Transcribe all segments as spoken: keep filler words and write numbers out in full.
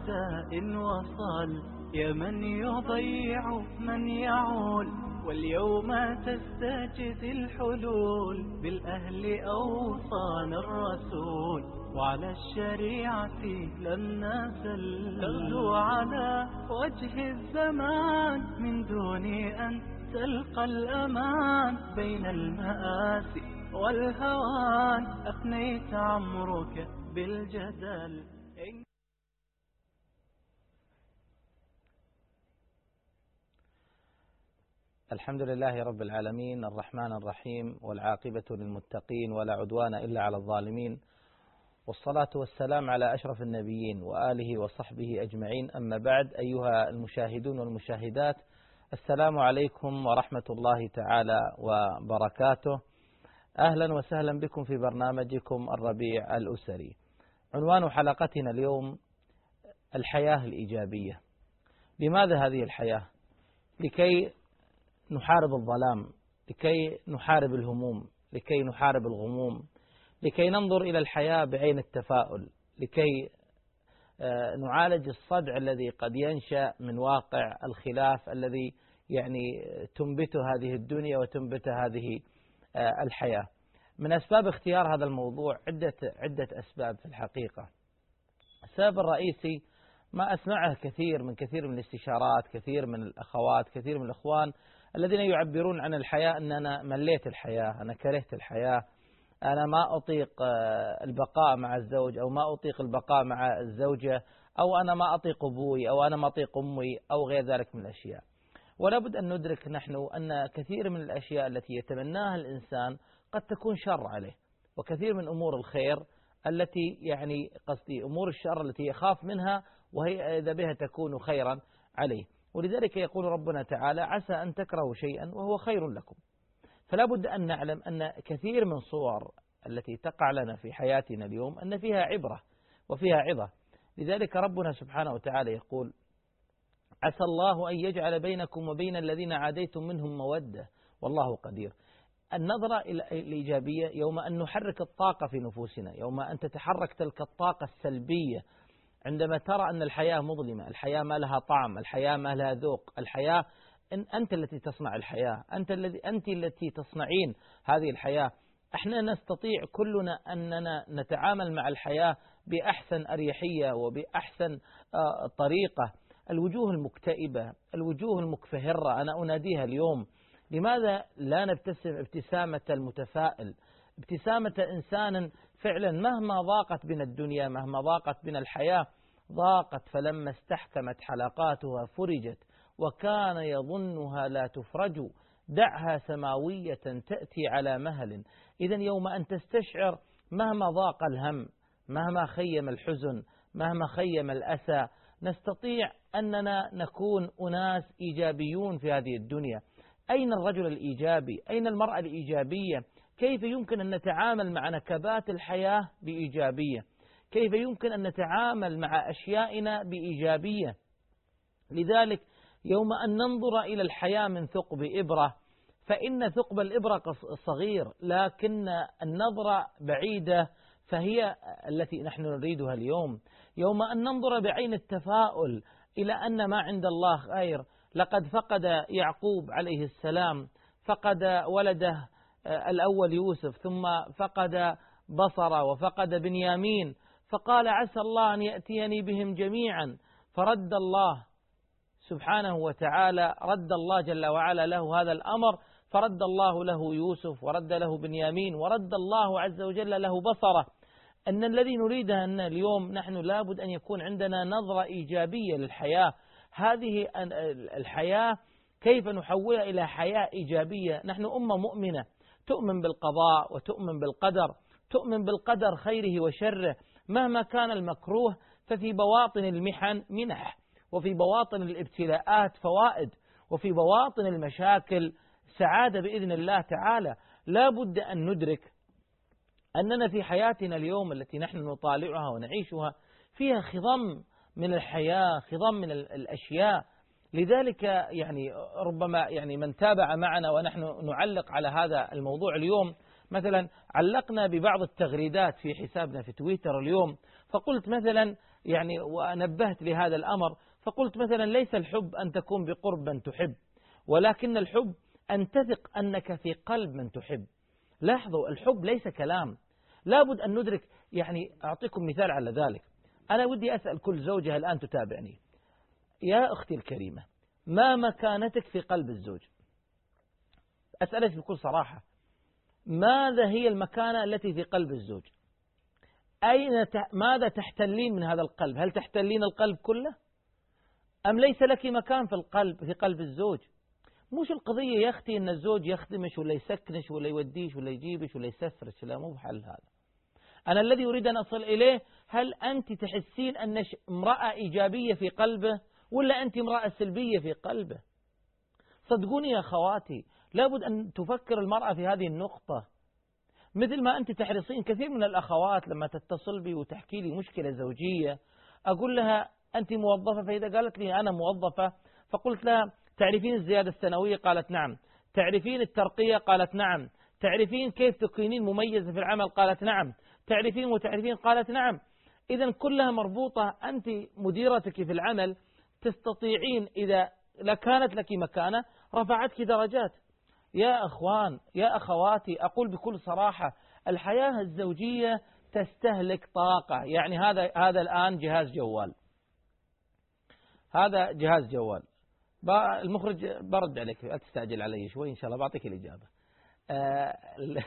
عداء وصل، يا من يضيع من يعول، واليوم تستجد الحلول بالأهل أوصان الرسول، وعلى الشريعة لن نزل تغدو على وجه الزمان من دون أن تلقى الأمان بين المآسي والهوان، أفنيت عمرك بالجدل. الحمد لله رب العالمين الرحمن الرحيم، والعاقبة للمتقين ولا عدوان إلا على الظالمين، والصلاة والسلام على أشرف النبيين وآله وصحبه أجمعين. أما بعد، أيها المشاهدون والمشاهدات، السلام عليكم ورحمة الله تعالى وبركاته. أهلا وسهلا بكم في برنامجكم الربيع الأسري. عنوان حلقتنا اليوم الحياة الإيجابية. لماذا هذه الحياة؟ لكي نحارب الظلام، لكي نحارب الهموم، لكي نحارب الغموم، لكي ننظر إلى الحياة بعين التفاؤل، لكي نعالج الصدع الذي قد ينشأ من واقع الخلاف الذي يعني تنبته هذه الدنيا وتنبت هذه الحياة. من أسباب اختيار هذا الموضوع عدة عدة أسباب في الحقيقة. السبب الرئيسي ما أسمعه كثير من كثير من الاستشارات، كثير من الأخوات، كثير من الأخوان الذين يعبرون عن الحياة أن أنا مليت الحياة، أنا كرهت الحياة، أنا ما أطيق البقاء مع الزوج، أو ما أطيق البقاء مع الزوجة، أو أنا ما أطيق أبوي، أو أنا ما أطيق أمي، أو غير ذلك من الأشياء. ولا بد أن ندرك نحن أن كثير من الأشياء التي يتمناها الإنسان قد تكون شر عليه، وكثير من أمور الخير التي يعني قصدي أمور الشر التي يخاف منها وهي إذا بها تكون خيرا عليه. ولذلك يقول ربنا تعالى: عسى أن تكرهوا شيئا وهو خير لكم. فلا بد أن نعلم أن كثير من صور التي تقع لنا في حياتنا اليوم أن فيها عبرة وفيها عظة. لذلك ربنا سبحانه وتعالى يقول: عسى الله أن يجعل بينكم وبين الذين عاديتم منهم مودة والله قدير. النظرة الإيجابية يوم أن نحرك الطاقة في نفوسنا، يوم أن تتحرك تلك الطاقة السلبية، عندما ترى أن الحياة مظلمة، الحياة ما لها طعم، الحياة ما لها ذوق، الحياة إن أنت التي تصنع الحياة، أنت الذي أنت التي تصنعين هذه الحياة. احنا نستطيع كلنا أننا نتعامل مع الحياة بأحسن أريحية وبأحسن طريقة. الوجوه المكتئبة، الوجوه المكفهرة، أنا أناديها اليوم. لماذا لا نبتسم ابتسامة المتفائل، ابتسامة إنسان فعلا مهما ضاقت بنا الدنيا، مهما ضاقت بنا الحياة، ضاقت فلما استحكمت حلقاتها فرجت، وكان يظنها لا تفرج، دعها سماوية تأتي على مهل. إذن يوم أن تستشعر مهما ضاق الهم، مهما خيم الحزن، مهما خيم الأسى، نستطيع أننا نكون أناس إيجابيون في هذه الدنيا. أين الرجل الإيجابي؟ أين المرأة الإيجابية؟ كيف يمكن أن نتعامل مع نكبات الحياة بإيجابية؟ كيف يمكن أن نتعامل مع أشيائنا بإيجابية؟ لذلك يوم أن ننظر إلى الحياة من ثقب إبرة، فإن ثقب الإبرة صغير، لكن النظرة بعيدة، فهي التي نحن نريدها اليوم. يوم أن ننظر بعين التفاؤل إلى أن ما عند الله خير. لقد فقد يعقوب عليه السلام، فقد ولده الأول يوسف، ثم فقد بصرة وفقد بنيامين، فقال: عسى الله أن يأتيني بهم جميعا. فرد الله سبحانه وتعالى، رد الله جل وعلا له هذا الأمر، فرد الله له يوسف، ورد له بنيامين، ورد الله عز وجل له بصرة. أن الذي نريده أن اليوم نحن لابد أن يكون عندنا نظرة إيجابية للحياة. هذه الحياة كيف نحولها إلى حياة إيجابية؟ نحن أمة مؤمنة تؤمن بالقضاء وتؤمن بالقدر، تؤمن بالقدر خيره وشره. مهما كان المكروه ففي بواطن المحن منح، وفي بواطن الابتلاءات فوائد، وفي بواطن المشاكل سعادة بإذن الله تعالى. لا بد أن ندرك أننا في حياتنا اليوم التي نحن نطالعها ونعيشها فيها خضم من الحياة، خضم من الأشياء. لذلك يعني ربما يعني من تابع معنا ونحن نعلق على هذا الموضوع اليوم، مثلا علقنا ببعض التغريدات في حسابنا في تويتر اليوم، فقلت مثلا يعني ونبهت لهذا الأمر، فقلت مثلا ليس الحب أن تكون بقرب من تحب، ولكن الحب أن تثق أنك في قلب من تحب. لاحظوا الحب ليس كلام، لابد أن ندرك. يعني أعطيكم مثال على ذلك. أنا ودي أسأل كل زوجة الآن تتابعني، يا أختي الكريمة، ما مكانتك في قلب الزوج؟ أسألك بكل صراحة، ماذا هي المكانة التي في قلب الزوج؟ أين ت... ماذا تحتلين من هذا القلب؟ هل تحتلين القلب كله؟ أم ليس لك مكان في القلب في قلب الزوج؟ مش القضية يا أختي أن الزوج يخدمش ولا يسكنش ولا يوديش ولا يجيبش ولا يسفرش، لا، مو بحل هذا. أنا الذي أريد أن أصل إليه، هل أنت تحسين أن امرأة إيجابية في قلبه ولا أنت امرأة سلبية في قلبه؟ صدقوني يا أخواتي، لابد أن تفكر المرأة في هذه النقطة. مثل ما أنت تحرصين، كثير من الأخوات لما تتصل بي وتحكي لي مشكلة زوجية أقول لها أنت موظفة، فإذا قالت لي أنا موظفة فقلت لها تعرفين الزيادة السنوية؟ قالت نعم. تعرفين الترقية؟ قالت نعم. تعرفين كيف تكونين مميزة في العمل؟ قالت نعم. تعرفين وتعرفين؟ قالت نعم. إذا كلها مربوطة. أنت مديرتك في العمل تستطيعين إذا لكانت لك مكانة رفعتك درجات. يا أخوان يا أخواتي، أقول بكل صراحة، الحياة الزوجية تستهلك طاقة. يعني هذا هذا الآن جهاز جوال، هذا جهاز جوال. المخرج برد عليك، لا تستعجل علي شوي، إن شاء الله بعطيك الإجابة. آه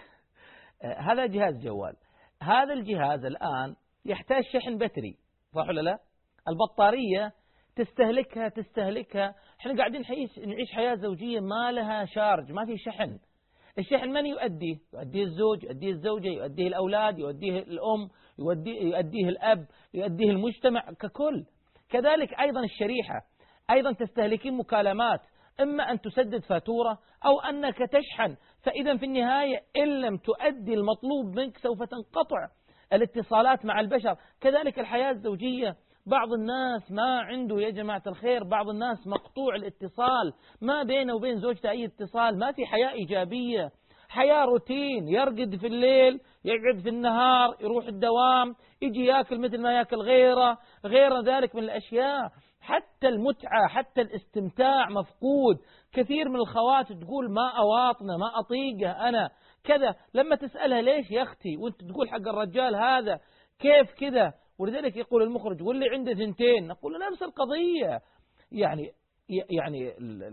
هذا جهاز جوال. هذا الجهاز الآن يحتاج شحن بتري، صح ولا لا؟ البطارية تستهلكها تستهلكها. احنا قاعدين نعيش حياة زوجية ما لها شارج، ما في شحن. الشحن من يؤديه؟ يؤديه الزوج، يؤديه الزوجة، يؤديه الأولاد، يؤديه الأم، يؤديه, يؤديه الأب، يؤديه المجتمع ككل. كذلك أيضا الشريحة، أيضا تستهلكين مكالمات، إما أن تسدد فاتورة أو أنك تشحن. فإذا في النهاية إن لم تؤدي المطلوب منك سوف تنقطع الاتصالات مع البشر. كذلك الحياة الزوجية، بعض الناس ما عنده يا جماعة الخير، بعض الناس مقطوع الاتصال، ما بينه وبين زوجته أي اتصال، ما في حياة إيجابية، حياة روتين. يرقد في الليل، يقعد في النهار، يروح الدوام، يجي يأكل مثل ما يأكل غيره، غير ذلك من الأشياء. حتى المتعة، حتى الاستمتاع مفقود. كثير من الخوات تقول ما أواطنه، ما أطيقه أنا كذا. لما تسألها ليش يا أختي وانت تقول حق الرجال هذا كيف كذا؟ ولذلك يقول المخرج واللي عنده ثنتين، نقول نفس القضية. يعني يعني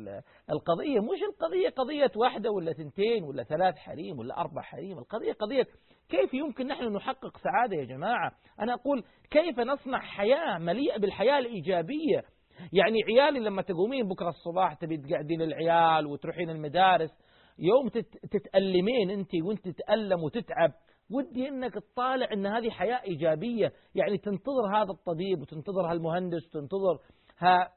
القضية مش القضية قضية واحدة ولا ثنتين ولا ثلاث حريم ولا أربع حريم. القضية قضية كيف يمكن نحن نحقق سعادة يا جماعة. أنا أقول كيف نصنع حياة مليئة بالحياة الإيجابية. يعني عيالي لما تقومين بكرة الصباح تبي تقعدين العيال وتروحين المدارس، يوم تتألمين أنت وانت تتألم وتتعب، ودي انك تطالع ان هذه حياة ايجابية. يعني تنتظر هذا الطبيب وتنتظر هالمهندس وتنتظر ها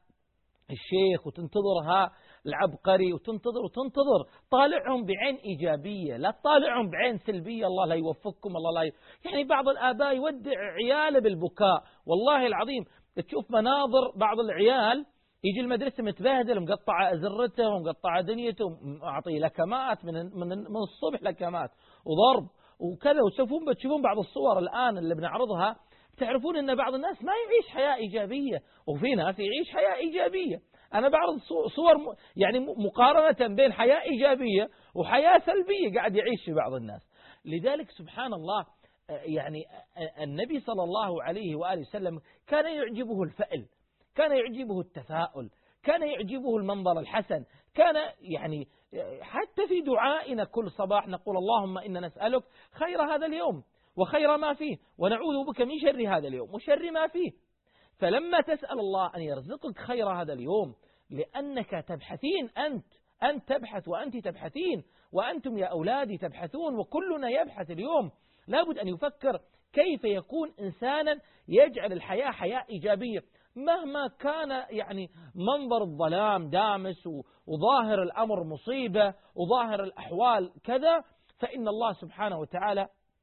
الشيخ وتنتظر ها العبقري وتنتظر وتنتظر، طالعهم بعين ايجابية، لا تطالعهم بعين سلبية. الله لا يوفقكم، الله لا ي... يعني بعض الآباء يودع عياله بالبكاء. والله العظيم تشوف مناظر بعض العيال يجي المدرسة متبهدل، مقطعة أزرته ومقطعة دنيته، أعطيه لكمات من من من الصبح، لكمات وضرب وكذا. وتشوفون بتشوفون بعض الصور الآن اللي بنعرضها، تعرفون أن بعض الناس ما يعيش حياة إيجابية وفي ناس يعيش حياة إيجابية. أنا بعرض صور يعني مقارنة بين حياة إيجابية وحياة سلبية قاعد يعيش في بعض الناس. لذلك سبحان الله، يعني النبي صلى الله عليه وآله وسلم كان يعجبه الفأل، كان يعجبه التفاؤل، كان يعجبه المنظر الحسن. كان يعني حتى في دعائنا كل صباح نقول اللهم إنا نسألك خير هذا اليوم وخير ما فيه، ونعوذ بك من شر هذا اليوم وشر ما فيه. فلما تسأل الله أن يرزقك خير هذا اليوم، لأنك تبحثين، أنت أنت تبحث وأنت تبحثين، وأنتم يا أولادي تبحثون، وكلنا يبحث اليوم. لابد أن يفكر كيف يكون إنسانا يجعل الحياة حياة إيجابية، مهما كان يعني منظر الظلام دامس وظاهر الأمر مصيبة وظاهر الأحوال كذا، فإن الله سبحانه وتعالى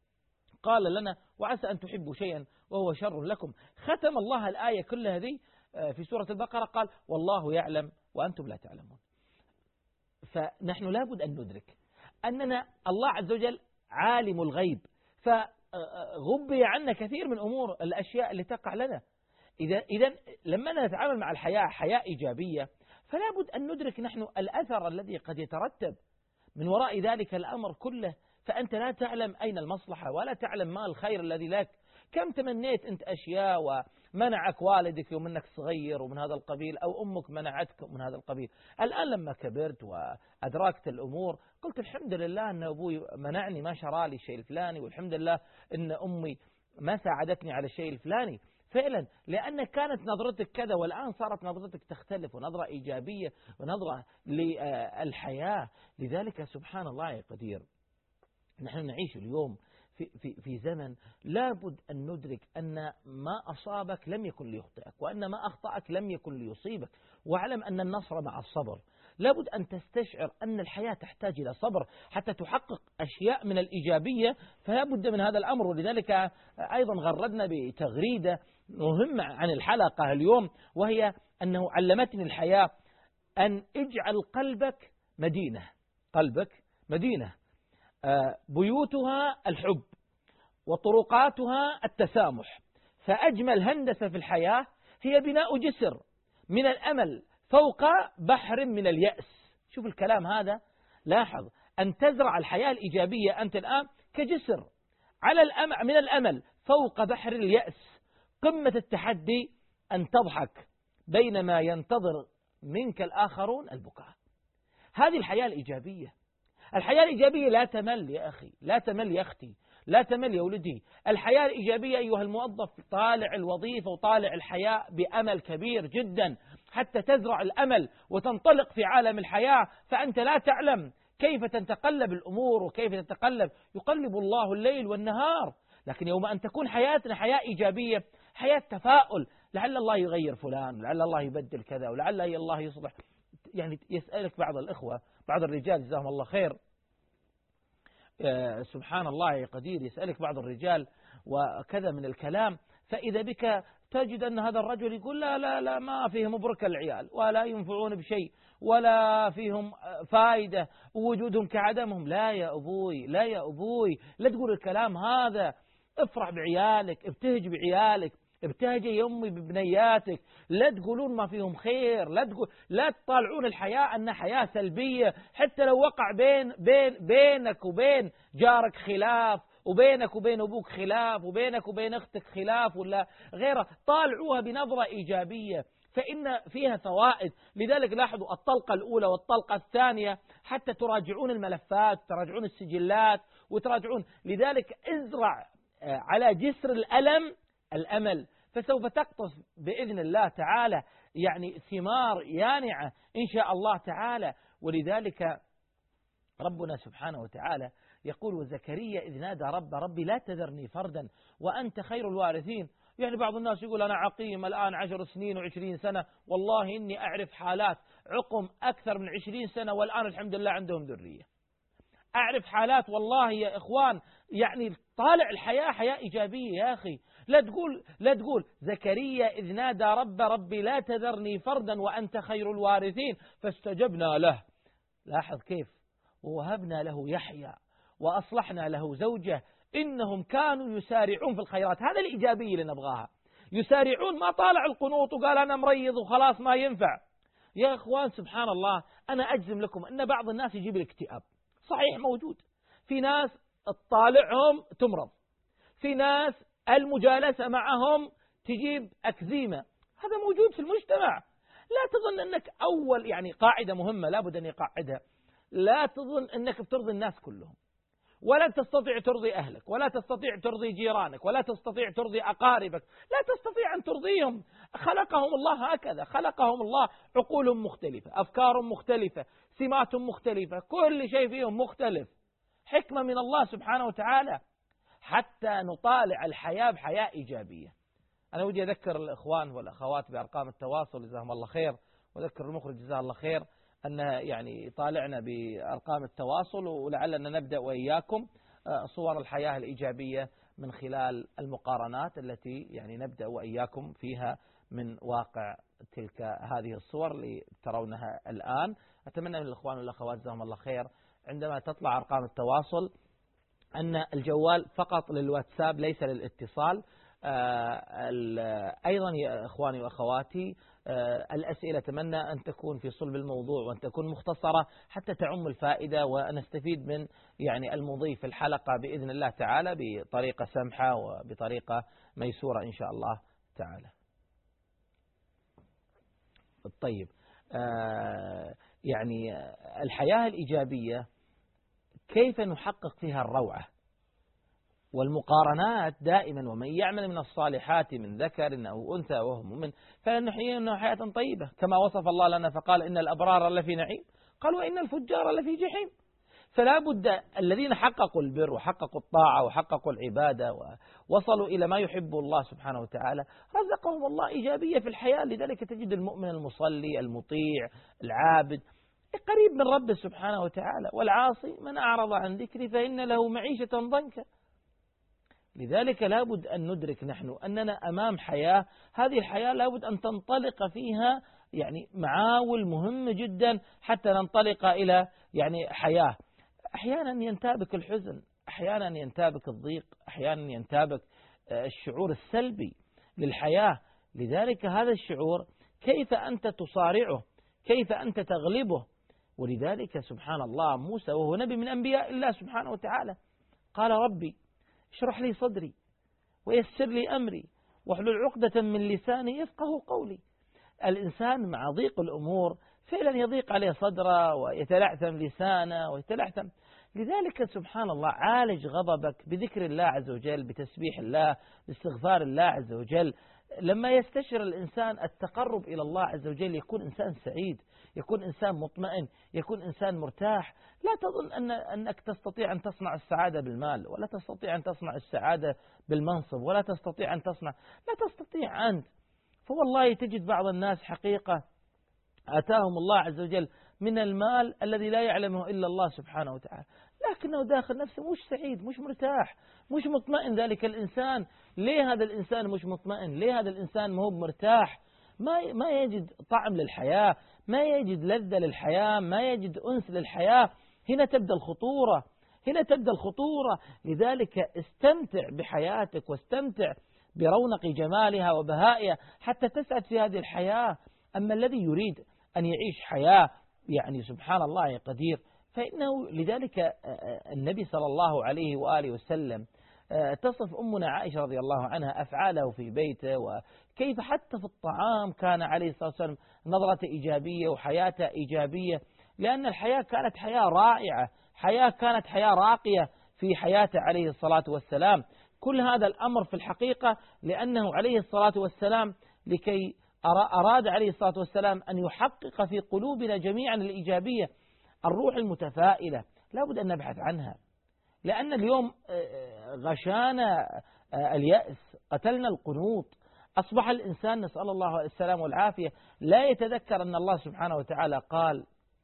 قال لنا وعسى أن تحبوا شيئا وهو شر لكم. ختم الله الآية كل هذه في سورة البقرة قال والله يعلم وأنتم لا تعلمون. فنحن لابد أن ندرك أننا الله عز وجل عالم الغيب، فغبي عنا كثير من أمور الأشياء اللي تقع لنا. إذا إذا لما نتعامل مع الحياة حياة إيجابية فلا بد أن ندرك نحن الأثر الذي قد يترتب من وراء ذلك الأمر كله. فأنت لا تعلم أين المصلحة ولا تعلم ما الخير الذي لك. كم تمنيت أنت أشياء ومنعك والدك يوم أنك صغير ومن هذا القبيل، أو أمك منعتك من هذا القبيل. الآن لما كبرت وأدركت الأمور قلت الحمد لله أن أبوي منعني ما شرى لي الشيء الفلاني، والحمد لله أن أمي ما ساعدتني على الشيء الفلاني. فعلا لأن كانت نظرتك كذا والآن صارت نظرتك تختلف، ونظرة إيجابية ونظرة للحياة. لذلك سبحان الله يا قدير نحن نعيش اليوم في, في, في زمن لابد أن ندرك أن ما أصابك لم يكن ليخطئك، وأن ما أخطأك لم يكن ليصيبك. واعلم أن النصر مع الصبر. لابد أن تستشعر أن الحياة تحتاج إلى صبر حتى تحقق أشياء من الإيجابية، فلا بد من هذا الأمر. ولذلك أيضا غردنا بتغريدة مهمة عن الحلقة اليوم، وهي أنه علمتني الحياة أن اجعل قلبك مدينة، قلبك مدينة بيوتها الحب وطرقاتها التسامح، فأجمل هندسة في الحياة هي بناء جسر من الأمل فوق بحر من اليأس. شوف الكلام هذا، لاحظ أن تزرع الحياة الإيجابية أنت الآن كجسر على الأمل من الأمل فوق بحر اليأس. قمة التحدي أن تضحك بينما ينتظر منك الآخرون البكاء. هذه الحياة الإيجابية. الحياة الإيجابية لا تمل يا أخي، لا تمل يا أختي، لا تمل يا ولدي. الحياة الإيجابية أيها الموظف طالع الوظيفة وطالع الحياة بأمل كبير جدا حتى تزرع الأمل وتنطلق في عالم الحياة. فأنت لا تعلم كيف تتقلب الأمور وكيف تتقلب، يقلب الله الليل والنهار. لكن يوم أن تكون حياتنا حياة إيجابية، حياة تفاؤل، لعل الله يغير فلان، لعل الله يبدل كذا، ولعل الله يصلح. يعني يسألك بعض الإخوة، بعض الرجال جزاهم الله خير، آه سبحان الله يا قدير، يسألك بعض الرجال وكذا من الكلام، فإذا بك تجد أن هذا الرجل يقول لا لا لا ما فيهم مبرك العيال ولا ينفعون بشيء ولا فيهم فائدة ووجودهم كعدمهم. لا يا أبوي، لا يا أبوي، لا تقول الكلام هذا. افرح بعيالك، ابتهج بعيالك، ابتهجي يا أمي ببنياتك. لا تقولون ما فيهم خير، لا تقول لا تطالعون الحياة أنها حياة سلبية. حتى لو وقع بين بين بينك وبين جارك خلاف، وبينك وبين أبوك خلاف، وبينك وبين أختك خلاف ولا غيره، طالعوها بنظرة إيجابية فإن فيها فوائد. لذلك لاحظوا الطلقة الأولى والطلقة الثانية حتى تراجعون الملفات، تراجعون السجلات وتراجعون. لذلك ازرع على جسر الألم الأمل، فسوف تقطف بإذن الله تعالى يعني ثمار يانعة إن شاء الله تعالى. ولذلك ربنا سبحانه وتعالى يقول وزكريا إذ نادى رب ربي لا تذرني فردا وأنت خير الوارثين. يعني بعض الناس يقول أنا عقيم الآن عشر سنين وعشرين سنة، والله إني أعرف حالات عقم أكثر من عشرين سنة والآن الحمد لله عندهم ذرية. أعرف حالات والله يا إخوان، يعني طالع الحياة حياة إيجابية يا أخي. لا تقول لا تقول زكريا إذ نادى رب ربي لا تذرني فردا وأنت خير الوارثين فاستجبنا له. لاحظ كيف، ووهبنا له يحيى وأصلحنا له زوجه إنهم كانوا يسارعون في الخيرات. هذا الإيجابية اللي نبغاها، يسارعون. ما طالع القنوط وقال أنا مريض وخلاص ما ينفع. يا إخوان سبحان الله، أنا أجزم لكم أن بعض الناس يجيب الاكتئاب، صحيح موجود. في ناس تطالعهم تمرض، في ناس المجالسة معهم تجيب أكزيمة، هذا موجود في المجتمع. لا تظن أنك أول، يعني قاعدة مهمة لابد أن يقعدها، لا تظن أنك بترضي الناس كلهم، ولا تستطيع ترضي أهلك، ولا تستطيع ترضي جيرانك، ولا تستطيع ترضي أقاربك، لا تستطيع أن ترضيهم. خلقهم الله هكذا، خلقهم الله عقول مختلفة، أفكار مختلفة، سمات مختلفة، كل شيء فيهم مختلف، حكمة من الله سبحانه وتعالى حتى نطالع الحياة بحياة إيجابية. أنا ودي أذكر الإخوان والأخوات بأرقام التواصل جزاهم الله خير، وأذكر المخرج جزاه الله خير أن يعني طالعنا بأرقام التواصل، ولعلنا نبدأ وإياكم صور الحياة الإيجابية من خلال المقارنات التي يعني نبدأ وإياكم فيها من واقع تلك هذه الصور اللي ترونها الآن. أتمنى من الإخوان والأخوات جزاهم الله خير عندما تطلع أرقام التواصل أن الجوال فقط للواتساب ليس للاتصال. أيضا يا إخواني وأخواتي الأسئلة أتمنى أن تكون في صلب الموضوع وأن تكون مختصرة حتى تعم الفائدة ونستفيد من يعني المضي في الحلقة بإذن الله تعالى بطريقة سمحة وبطريقة ميسورة إن شاء الله تعالى. طيب، يعني الحياة الإيجابية كيف نحقق فيها الروعة والمقارنات دائما، ومن يعمل من الصالحات من ذكر أو أنثى وهو مؤمن فلنحيينه حياة طيبة كما وصف الله لنا فقال إن الأبرار لفي نعيم قال وإن الفجار لفي جحيم. فلا بد الذين حققوا البر وحققوا الطاعة وحققوا العبادة ووصلوا إلى ما يحب الله سبحانه وتعالى رزقهم الله إيجابية في الحياة. لذلك تجد المؤمن المصلي المطيع العابد قريب من ربه سبحانه وتعالى، والعاصي من أعرض عن ذكري فإن له معيشة ضنكا. لذلك لابد أن ندرك نحن أننا أمام حياة، هذه الحياة لابد أن تنطلق فيها يعني معاول مهم جدا حتى ننطلق إلى يعني حياة. أحيانا ينتابك الحزن، أحيانا ينتابك الضيق، أحيانا ينتابك الشعور السلبي للحياة. لذلك هذا الشعور كيف أنت تصارعه، كيف أنت تغلبه. ولذلك سبحان الله موسى وهو نبي من أنبياء الله سبحانه وتعالى قال ربي اشرح لي صدري ويسر لي أمري واحلل عقدة من لساني يفقه قولي. الإنسان مع ضيق الأمور فعلا يضيق عليه صدره ويتلعثم لسانه ويتلعثم. لذلك سبحان الله عالج غضبك بذكر الله عز وجل، بتسبيح الله، باستغفار الله عز وجل. لما يستشعر الإنسان التقرب إلى الله عز وجل يكون إنسان سعيد، يكون إنسان مطمئن، يكون إنسان مرتاح. لا تظن أن أنك تستطيع أن تصنع السعادة بالمال، ولا تستطيع أن تصنع السعادة بالمنصب، ولا تستطيع أن تصنع، لا تستطيع أنت. فوالله تجد بعض الناس حقيقة آتاهم الله عز وجل من المال الذي لا يعلمه إلا الله سبحانه وتعالى، لكنه داخل نفسه مش سعيد، مش مرتاح، مش مطمئن. ذلك الإنسان ليه هذا الإنسان مش مطمئن؟ ليه هذا الإنسان ما هو مرتاح؟ ما ما يجد طعم للحياة، ما يجد لذة للحياة، ما يجد أنس للحياة. هنا تبدأ الخطورة، هنا تبدأ الخطورة. لذلك استمتع بحياتك واستمتع برونق جمالها وبهائها حتى تسعد في هذه الحياة. أما الذي يريد أن يعيش حياة يعني سبحان الله يا قدير فإنه لذلك النبي صلى الله عليه وآله وسلم تصف أمنا عائشة رضي الله عنها أفعاله في بيته، وكيف حتى في الطعام كان عليه الصلاة والسلام نظرة إيجابية وحياته إيجابية، لأن الحياة كانت حياة رائعة، حياة كانت حياة راقية في حياته عليه الصلاة والسلام. كل هذا الأمر في الحقيقة لأنه عليه الصلاة والسلام لكي أراد عليه الصلاة والسلام أن يحقق في قلوبنا جميعا الإيجابية. الروح المتفائلة لابد أن نبحث عنها، لأن اليوم غشانا اليأس، قتلنا القنوط، أصبح الإنسان نسأل الله السلام والعافية لا يتذكر أن الله سبحانه وتعالى قال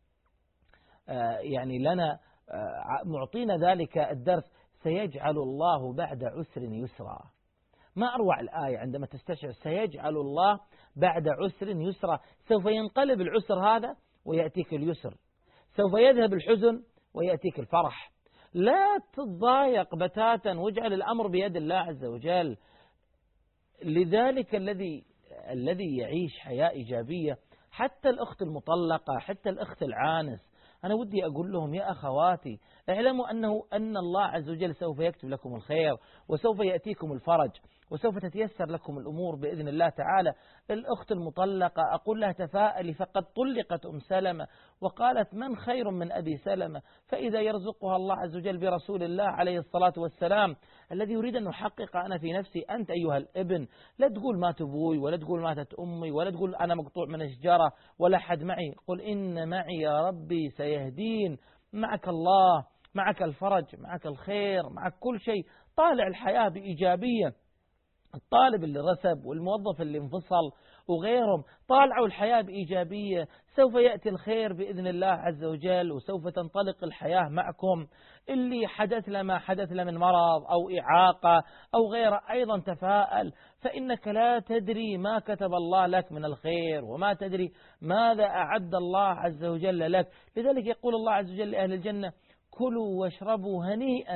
يعني لنا معطينا ذلك الدرس سيجعل الله بعد عسر يسرا. ما أروع الآية عندما تستشعر سيجعل الله بعد عسر يسرا، سوف ينقلب العسر هذا ويأتيك اليسر، سوف يذهب الحزن ويأتيك الفرح. لا تضايق بتاتا واجعل الأمر بيد الله عز وجل. لذلك الذي الذي يعيش حياة إيجابية، حتى الأخت المطلقة، حتى الأخت العانس، أنا ودي أقول لهم يا أخواتي اعلموا أنه أن الله عز وجل سوف يكتب لكم الخير وسوف يأتيكم الفرج وسوف تتيسر لكم الأمور بإذن الله تعالى. الأخت المطلقة أقول لها تفاءلي فقد طلقت أم سلمة وقالت من خير من أبي سلمة، فإذا يرزقها الله عز وجل برسول الله عليه الصلاة والسلام الذي يريد أن يحقق أنا في نفسي. أنت أيها الابن لا تقول مات أبوي ولا تقول ماتت أمي ولا تقول أنا مقطوع من الشجرة ولا حد معي، قل إن معي يا ربي سيهدين. معك الله، معك الفرج، معك الخير، معك كل شيء. طالع الحياة بإيجابية. الطالب اللي رسب والموظف اللي انفصل وغيرهم طالعوا الحياة بإيجابية، سوف يأتي الخير بإذن الله عز وجل وسوف تنطلق الحياة معكم. اللي حدث له ما حدث له من مرض أو إعاقة أو غيره أيضا تفاءل، فإنك لا تدري ما كتب الله لك من الخير وما تدري ماذا أعد الله عز وجل لك. لذلك يقول الله عز وجل لأهل الجنة كلوا واشربوا هنيئا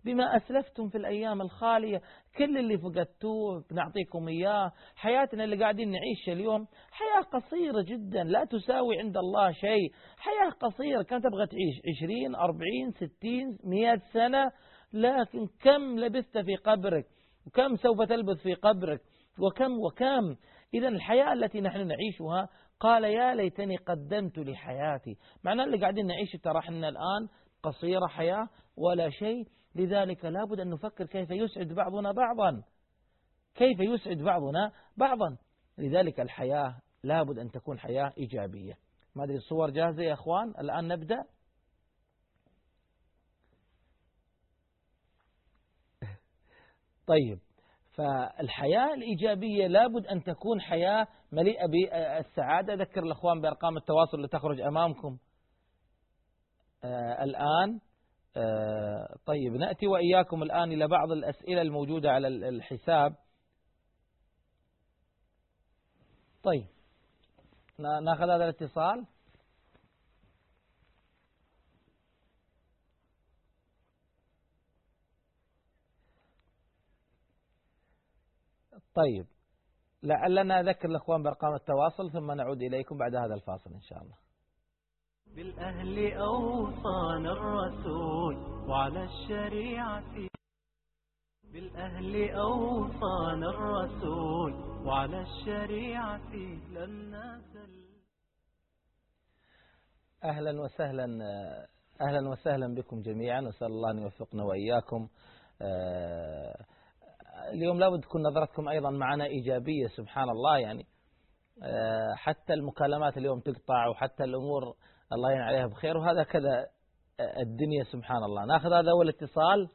بما أسلفتم في الأيام الخالية. كل اللي فقدتوه بنعطيكم إياه. حياتنا اللي قاعدين نعيشها اليوم حياة قصيرة جدا لا تساوي عند الله شيء. حياة قصيرة، كان تبغى تعيش عشرين أربعين ستين مئة سنة، لكن كم لبثت في قبرك، وكم سوف تلبث في قبرك، وكم وكم. إذن الحياة التي نحن نعيشها قال يا ليتني قدمت لحياتي. معناه اللي قاعدين نعيش ترى احنا الآن قصيرة حياة ولا شيء. لذلك لابد أن نفكر كيف يسعد بعضنا بعضا، كيف يسعد بعضنا بعضا. لذلك الحياة لابد أن تكون حياة إيجابية. ما أدري الصور جاهزة يا أخوان؟ الآن نبدأ. طيب، فالحياة الإيجابية لابد أن تكون حياة مليئة بالسعادة. أذكر الأخوان بأرقام التواصل اللي تخرج أمامكم آه الآن. آه طيب، نأتي وإياكم الآن إلى بعض الأسئلة الموجودة على الحساب. طيب، ناخذ هذا الاتصال. طيب، لعلنا أذكر الأخوان بأرقام التواصل ثم نعود إليكم بعد هذا الفاصل إن شاء الله. بالأهل أوصانا الرسول وعلى الشريعة بالأهل أوصانا الرسول وعلى الشريعة لن نزل. أهلا وسهلا أهلا وسهلا بكم جميعا، وأسأل الله أن يوفقنا وإياكم. اليوم لابد تكون نظرتكم أيضا معنا إيجابية. سبحان الله، يعني حتى المكالمات اليوم تقطع، وحتى الأمور الله يعين عليها بخير، وهذا كذا الدنيا سبحان الله. ناخذ هذا أول اتصال.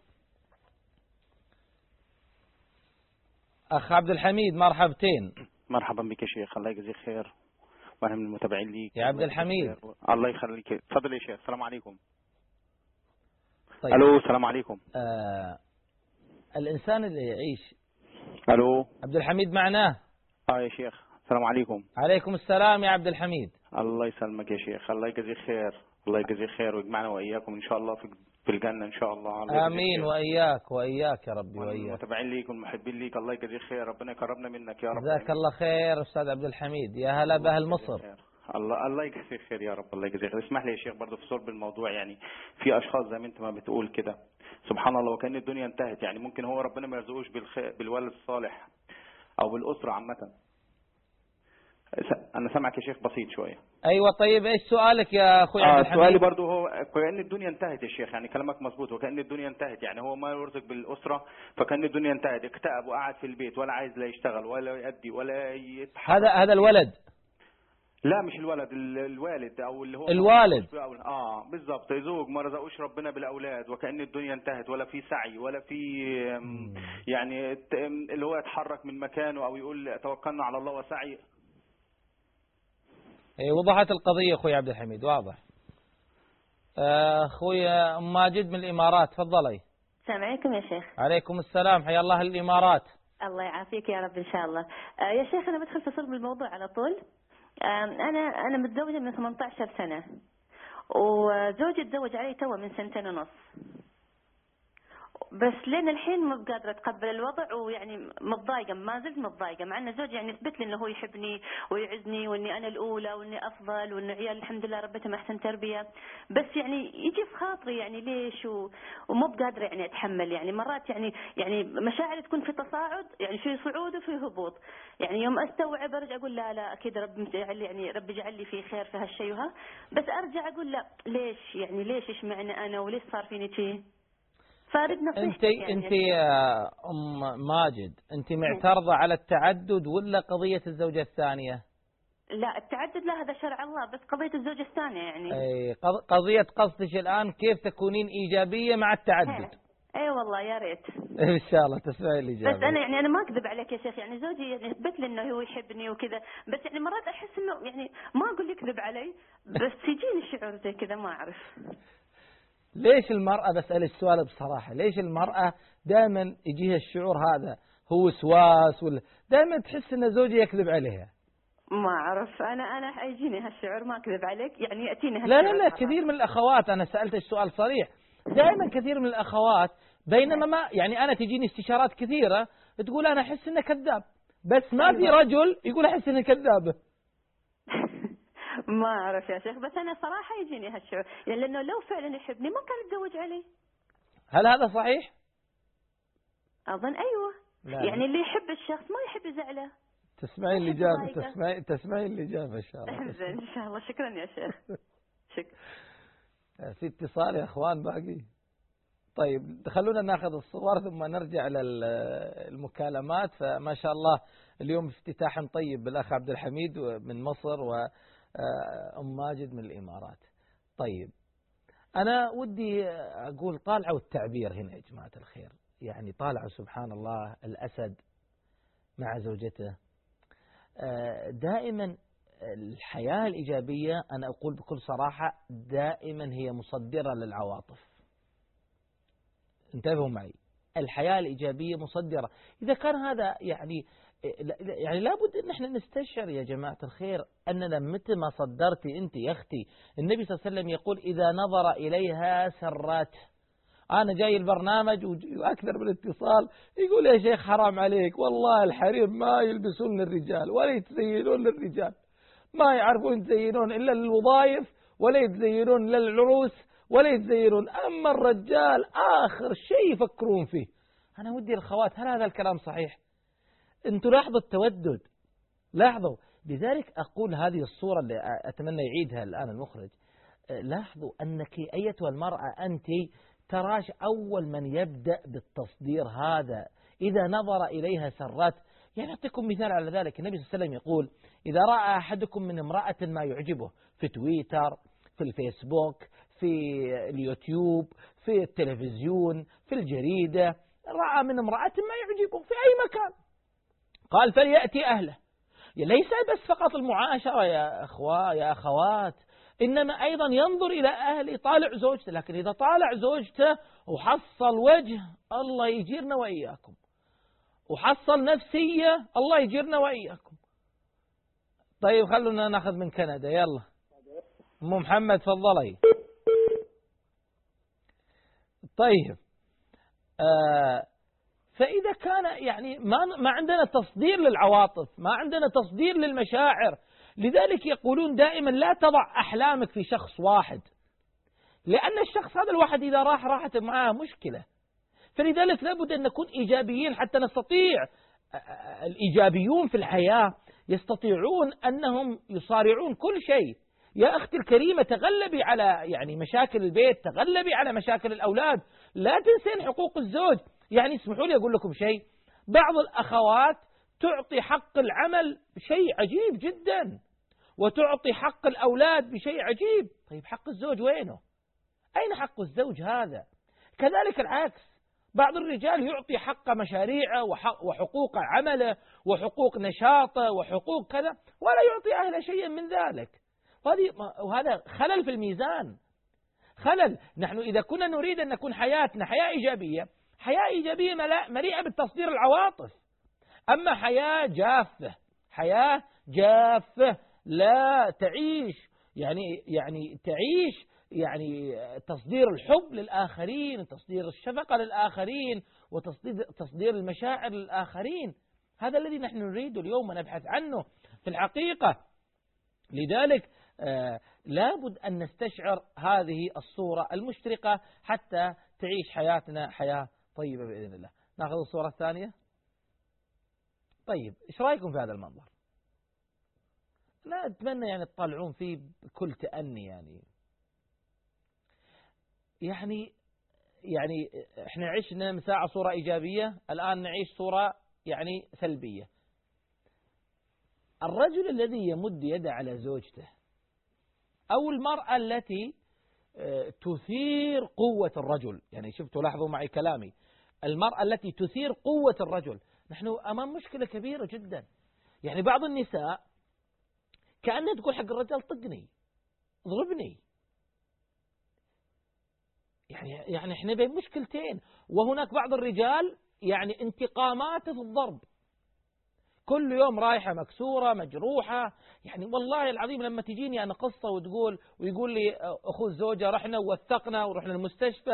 أخ عبد الحميد، مرحبتين. مرحبا بك يا شيخ، الله يجزيك خير، وأنا من المتابعين ليك يا عبد الحميد. الله يخليك، تفضل يا شيخ. السلام عليكم. طيب. ألو، السلام عليكم. آه الإنسان اللي يعيش. ألو عبد الحميد معناه. آه يا شيخ، السلام عليكم. عليكم السلام يا عبد الحميد. الله يسلمك يا شيخ، الله يجزيك خير، الله يجزيك خير، ويجمعنا وإياكم إن شاء الله في في الجنة إن شاء الله. الله آمين، وإياك وإياك يا ربي وإياك. المتابعين ليك والمحبين ليك، الله يجزيك خير، ربنا يقربنا منك يا رب. جزاك الله خير أستاذ عبد الحميد، يا هلا بأهل مصر. الله الله يجزيك خير يا رب، الله يجزيك خير. اسمح لي يا شيخ برضه في صلب الموضوع، يعني في أشخاص زي ما أنت ما بتقول كده سبحان الله وكأن الدنيا انتهت، يعني ممكن هو ربنا ما يرزقوش بالولد الصالح أو بالأسرة عامة. أنا سامعك يا شيخ بسيط شوية. أيوة، طيب إيش سؤالك يا أخوي عبد الحميد؟ سؤالي برضه هو كأن الدنيا انتهت يا شيخ، يعني كلامك مظبوط، وكأن الدنيا انتهت، يعني هو ما يرزق بالأسرة فكأن الدنيا انتهت، اكتئب وقعد في البيت ولا عايز لا يشتغل ولا يأدي ولا يتحرك. هذا هذا الولد؟ لا مش الولد، الوالد او اللي هو الوالد. اه بالظبط، زوج ما رزقوش ربنا بالاولاد، وكأن الدنيا انتهت، ولا في سعي ولا في يعني اللي هو يتحرك من مكانه او يقول توكلنا على الله وسعي. اي وضحت القضية اخوي عبد الحميد، واضح. اخوي ام ماجد من الامارات، تفضلي. السلام عليكم يا شيخ. عليكم السلام، حيا الله الامارات. الله يعافيك يا رب ان شاء الله. يا شيخ انا بدخل في صلب الموضوع على طول. أنا أنا متزوجة من ثمانية عشر سنة، وزوجي تزوج علي توه من سنتين ونص، بس لين الحين مو قادرة أتقبل الوضع، ويعني متضايقة، ما زلت متضايقة، مع أن زوجي يعني يثبت لي إنه هو يحبني ويعزني وإني أنا الأولى وإني أفضل وإن عيال الحمد لله ربيتهم أحسن تربية، بس يعني يجي في خاطري يعني ليش و... ومو بقادرة يعني أتحمل، يعني مرات يعني يعني مشاعري تكون في تصاعد، يعني في صعود وفي هبوط، يعني يوم أستوعب أرجع أقول لا لا أكيد رب جعل لي يعني ربي جعل لي في خير في هالشيء وها، بس أرجع أقول لا ليش يعني ليش إيش معنى أنا وليش صار فيني شيء. انت يعني انت يا ام ماجد، انت معترضه على التعدد ولا قضيه الزوجه الثانيه؟ لا التعدد لا، هذا شرع الله، بس قضيه الزوجه الثانيه يعني اي قضيه قصدك الان كيف تكونين ايجابيه مع التعدد. اي والله يا ريت ان شاء الله تسمعي الاجابه. بس انا يعني انا ما اكذب عليك يا شيخ، يعني زوجي يعني يثبت لي انه هو يحبني وكذا، بس يعني مرات احس انه يعني ما اقول يكذب علي، بس يجيني شعور زي كذا ما اعرف. ليش المرأة، بسأل السؤال بصراحة، ليش المرأة دائما يجيها الشعور هذا، هو وسواس ولا دائما تحس ان زوجها يكذب عليها؟ ما اعرف، انا انا يجيني هالشعور، ما اكذب عليك، يعني ياتيني هالشعور. لا لا لا كثير من الاخوات، انا سألت السؤال صريح، دائما كثير من الاخوات بينما ما يعني أنا تجيني استشارات كثيرة تقول أنا أحس إنه كذاب، بس ما في رجل يقول أحس إنه كذاب. ما أعرف يا شيخ، بس أنا صراحة يجيني هالشعور، يعني لأنه لو فعلا يحبني ما كان يتزوج علي. هل هذا صحيح؟ أظن أيوة. لا يعني اللي يحب الشخص ما يحب يزعله. تسمعين الإجابة، تسمعين تسمعين الإجابة إن شاء الله. زين إن شاء الله. شكرا يا شيخ. شكرا. في اتصال يا أخوان باقي؟ طيب خلونا ناخذ الصور ثم نرجع للمكالمات. فما شاء الله اليوم افتتاح طيب بالأخ عبد الحميد من مصر وأم ماجد من الإمارات. طيب أنا ودي أقول طالعوا التعبير هنا يا جماعة الخير، يعني طالعوا سبحان الله الأسد مع زوجته. دائما الحياة الإيجابية أنا أقول بكل صراحة دائما هي مصدرة للعواطف. انتبهوا معي، الحياة الإيجابية مصدرة. إذا كان هذا يعني يعني لابد أن احنا نستشعر يا جماعة الخير أننا متى ما صدرتي أنت يا أختي، النبي صلى الله عليه وسلم يقول إذا نظر إليها سرات. أنا جاي البرنامج وأكثر من اتصال يقول يا شيخ حرام عليك، والله الحريم ما يلبسون للرجال ولا يتزينون للرجال، ما يعرفون يتزينون إلا للوظائف ولا يتزينون إلا للعروس ولا يتزينون، أما الرجال آخر شيء يفكرون فيه. أنا ودي الأخوات هل هذا الكلام صحيح؟ أنتوا لاحظوا التودد، لاحظوا. لذلك أقول هذه الصورة اللي أتمنى يعيدها الآن المخرج، لاحظوا أنك أيتها المرأة أنت تراش أول من يبدأ بالتصدير هذا، إذا نظر إليها سرات. يعني أعطيكم مثال على ذلك، النبي صلى الله عليه وسلم يقول إذا رأى أحدكم من امرأة ما يعجبه في تويتر، في الفيسبوك، في اليوتيوب، في التلفزيون، في الجريدة، رأى من امرأة ما يعجبه في أي مكان، قال فليأتي أهله. ليس بس فقط المعاشرة يا أخوة يا أخوات، إنما أيضا ينظر إلى أهله، طالع زوجته. لكن إذا طالع زوجته وحصل وجه الله يجيرنا وإياكم، وحصل نفسية الله يجيرنا وإياكم. طيب خلونا ناخذ من كندا، يلا أم محمد تفضلي. طيب آه فإذا كان يعني ما ما عندنا تصدير للعواطف، ما عندنا تصدير للمشاعر، لذلك يقولون دائما لا تضع أحلامك في شخص واحد، لأن الشخص هذا الواحد إذا راح راحت معاه مشكلة. فلذلك لابد أن نكون إيجابيين حتى نستطيع. الإيجابيون في الحياة يستطيعون أنهم يصارعون كل شيء. يا أختي الكريمة تغلبي على يعني مشاكل البيت، تغلبي على مشاكل الأولاد، لا تنسين حقوق الزوج. يعني اسمحوا لي أقول لكم شيء، بعض الأخوات تعطي حق العمل شيء عجيب جدا، وتعطي حق الأولاد بشيء عجيب. طيب حق الزوج وينه؟ أين حق الزوج هذا؟ كذلك العكس، بعض الرجال يعطي حق مشاريعه وحقوق عمله وحقوق نشاطه وحقوق كذا، ولا يعطي أهله شيئا من ذلك. وهذا خلل في الميزان، خلل. نحن إذا كنا نريد أن نكون حياتنا حياة إيجابية، حياة إيجابية مليئة بالتصدير العواطف. أما حياة جافة، حياة جافة لا تعيش يعني يعني تعيش يعني تصدير الحب للآخرين، تصدير الشفقة للآخرين، وتصدير تصدير المشاعر للآخرين. هذا الذي نحن نريده اليوم ونبحث عنه في الحقيقة. لذلك آه لابد أن نستشعر هذه الصورة المشرقة حتى تعيش حياتنا حياة طيبة بإذن الله. نأخذ الصورة الثانية. طيب إيش رأيكم في هذا المنظر؟ لا أتمنى يعني تطلعون فيه بكل تأني. يعني يعني يعني إحنا عشنا من ساعة صورة إيجابية، الآن نعيش صورة يعني سلبية. الرجل الذي يمد يده على زوجته، أو المرأة التي تثير قوة الرجل، يعني شفتوا لاحظوا معي كلامي، المرأة التي تثير قوة الرجل، نحن أمام مشكلة كبيرة جدا. يعني بعض النساء كأنها تقول حق الرجال طقني اضربني. يعني يعني احنا بين مشكلتين. وهناك بعض الرجال يعني انتقامات في الضرب، كل يوم رايحة مكسورة مجروحة. يعني والله العظيم لما تجيني أنا قصة وتقول ويقول لي أخو الزوجة رحنا ووثقنا ورحنا المستشفى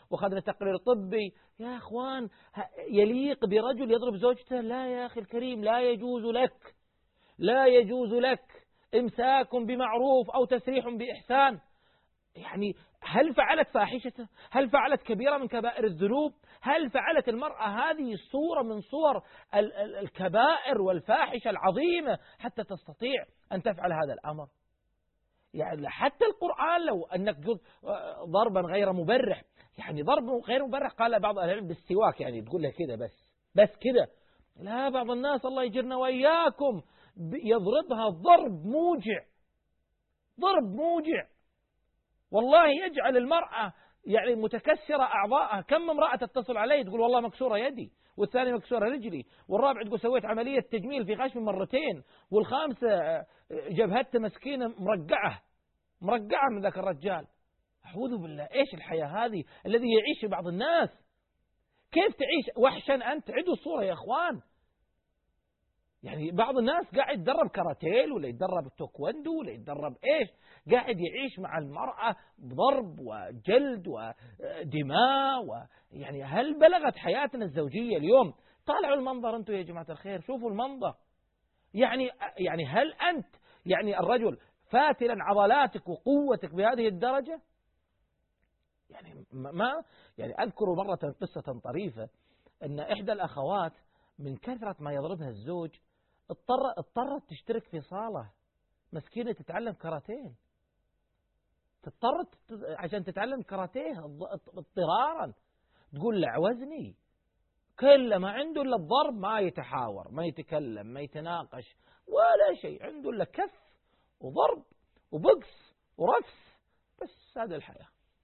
وأخذنا تقرير طبي. يا أخوان، يليق برجل يضرب زوجته؟ لا يا أخي الكريم، لا يجوز لك، لا يجوز لك. إمساك بمعروف أو تسريح بإحسان. يعني هل فعلت فاحشة؟ هل فعلت كبيرة من كبائر الذنوب؟ هل فعلت المرأة هذه صورة من صور الكبائر والفاحشة العظيمة حتى تستطيع أن تفعل هذا الأمر؟ يعني حتى القرآن لو أنك قلت ضربا غير مبرح، يعني ضرب غير مبرح قال بعض أهل العلم بالسواك، يعني تقول له كده بس بس كده. لا، بعض الناس الله يجرنا وإياكم يضربها ضرب موجع، ضرب موجع والله يجعل المرأة يعني متكسرة أعضائها. كم امرأة تتصل علي تقول والله مكسورة يدي، والثاني مكسورة رجلي، والرابع تقول سويت عملية تجميل في خشم مرتين، والخامسة جبهتها مسكينة مرقعة مرقعة من ذاك الرجال. أعوذ بالله، إيش الحياة هذه الذي يعيش بعض الناس؟ كيف تعيش وحشا أنت؟ عدوا الصورة يا أخوان. يعني بعض الناس قاعد يتدرب كاراتيل ولا يتدرب توكوندو ولا يتدرب إيش، قاعد يعيش مع المرأة بضرب وجلد ودماء و... يعني هل بلغت حياتنا الزوجية اليوم؟ طالعوا المنظر أنتم يا جماعة الخير، شوفوا المنظر. يعني يعني هل أنت يعني الرجل فاتلا عضلاتك وقوتك بهذه الدرجة؟ يعني ما يعني أذكر مرة قصة طريفة أن إحدى الأخوات من كثرة ما يضربها الزوج اضطر اضطرت تشترك في صالة مسكينة تتعلم كاراتيه، اضطرت عشان تتعلم كاراتيه اضطرارا. تقول له عوزني، كل ما عنده إلا الضرب، ما يتحاور ما يتكلم ما يتناقش ولا شيء، عنده إلا كف وضرب وبقص ورفس بس. هذا الحياة.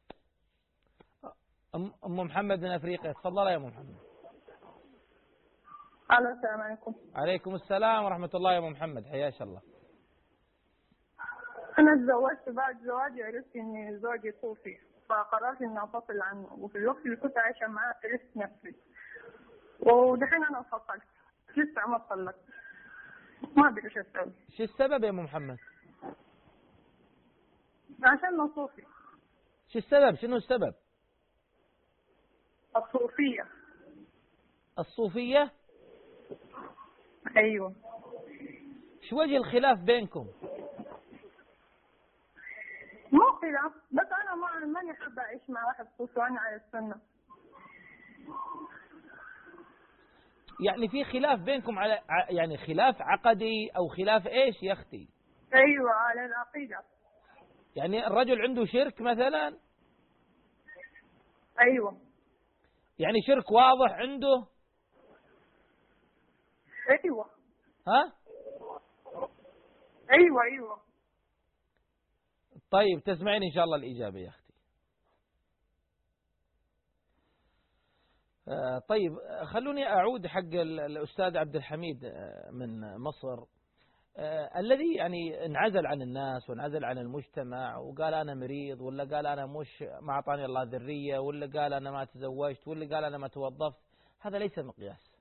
أم محمد من أفريقيا، تفضل يا أم محمد. الو، السلام عليكم. عليكم السلام ورحمة الله يا أم محمد، حياك الله. أنا تزوجت، بعد زواجي عرفت إن زوجي صوفي، فقررت إني أنفصل عنه، وفي الوقت اللي كنت عايشة معاه عرفت نفسي، ودحين أنا انفصلت لسه ما اتطلقت، ما أدري إيش أسوي. شو السبب يا أم محمد؟ عشان صوفي. شو السبب؟ شنو السبب؟ الصوفية. الصوفية؟ أيوة. شو وجه الخلاف بينكم؟ مو خلاف، بس أنا ما ماني حابة أعيش مع واحد صوفي وأنا على السنة. يعني في خلاف بينكم على يعني خلاف عقدي أو خلاف إيش يا أختي؟ أيوة، على العقيدة. يعني الرجل عنده شرك مثلا؟ أيوة. يعني شرك واضح عنده؟ أيوة. ها؟ أيوة أيوة. طيب تسمعين إن شاء الله الإجابة يا أختي. آه طيب خلوني أعود حق الأستاذ عبد الحميد من مصر، آه الذي يعني انعزل عن الناس وانعزل عن المجتمع وقال أنا مريض، ولا قال أنا مش ما أعطاني الله ذرية، ولا قال أنا ما تزوجت، ولا قال أنا ما توظفت. هذا ليس مقياس.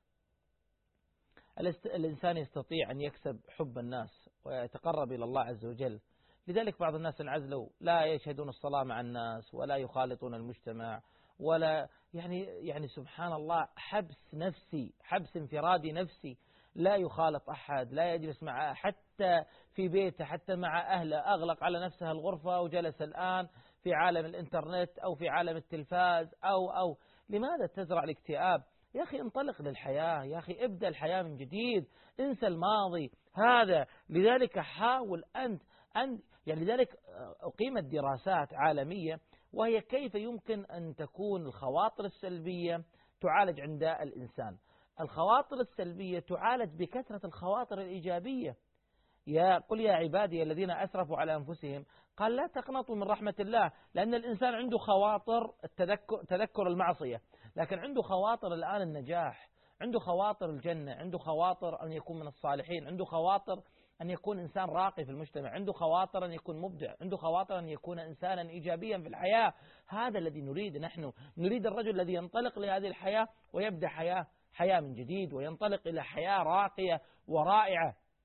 الإنسان يستطيع أن يكسب حب الناس ويتقرب إلى الله عز وجل. لذلك بعض الناس انعزلوا، لا يشهدون الصلاة مع الناس ولا يخالطون المجتمع ولا يعني يعني سبحان الله، حبس نفسي، حبس انفرادي نفسي، لا يخالط أحد، لا يجلس مع حتى في بيته حتى مع أهله، أغلق على نفسه الغرفة وجلس الآن في عالم الإنترنت أو في عالم التلفاز أو أو لماذا تزرع الاكتئاب؟ يا أخي انطلق للحياة، يا أخي ابدأ الحياة من جديد، انسى الماضي هذا. لذلك حاول أنت أن يعني لذلك أقيمت دراسات عالمية وهي كيف يمكن أن تكون الخواطر السلبية تعالج عند الإنسان. الخواطر السلبية تعالج بكثرة الخواطر الإيجابية. يا قل يا عبادي الذين أسرفوا على أنفسهم، قال لا تقنطوا من رحمة الله، لأن الإنسان عنده خواطر التذكر تذكر المعصية، لكن عنده خواطر الآن النجاح، عنده خواطر الجنة، عنده خواطر أن يكون من الصالحين، عنده خواطر أن يكون إنسان راقي في المجتمع، عنده خواطر أن يكون مبدع، عنده خواطر أن يكون إنسانا إيجابيا في الحياة. هذا الذي نريد نحن، نريد الرجل الذي ينطلق لهذه الحياة ويبدأ حياة حياة من جديد، وينطلق إلى حياة راقية ورائعة.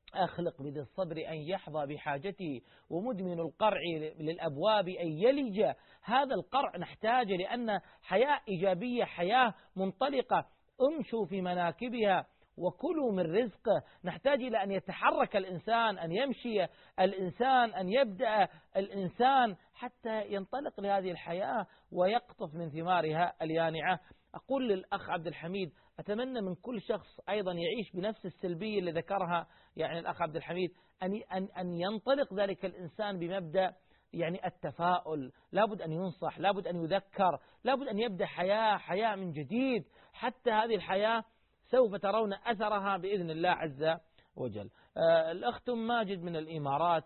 أخلق بذي الصبر أن يحظى بحاجته، ومدمن القرع للأبواب أن يلج. هذا القرع نحتاج لأن حياة إيجابية، حياة منطلقة، امشوا في مناكبها وكلوا من رزقه. نحتاج إلى أن يتحرك الإنسان، أن يمشي الإنسان، أن يبدأ الإنسان حتى ينطلق لهذه الحياة ويقطف من ثمارها اليانعة. أقول للأخ عبد الحميد أتمنى من كل شخص أيضا يعيش بنفس السلبية اللي ذكرها يعني الأخ عبد الحميد، أن أن أن ينطلق ذلك الإنسان بمبدأ يعني التفاؤل. لابد أن ينصح، لابد أن يذكر، لابد أن يبدأ حياة حياة من جديد، حتى هذه الحياة سوف ترون أثرها بإذن الله عز وجل. آه الأخت ماجد من الإمارات،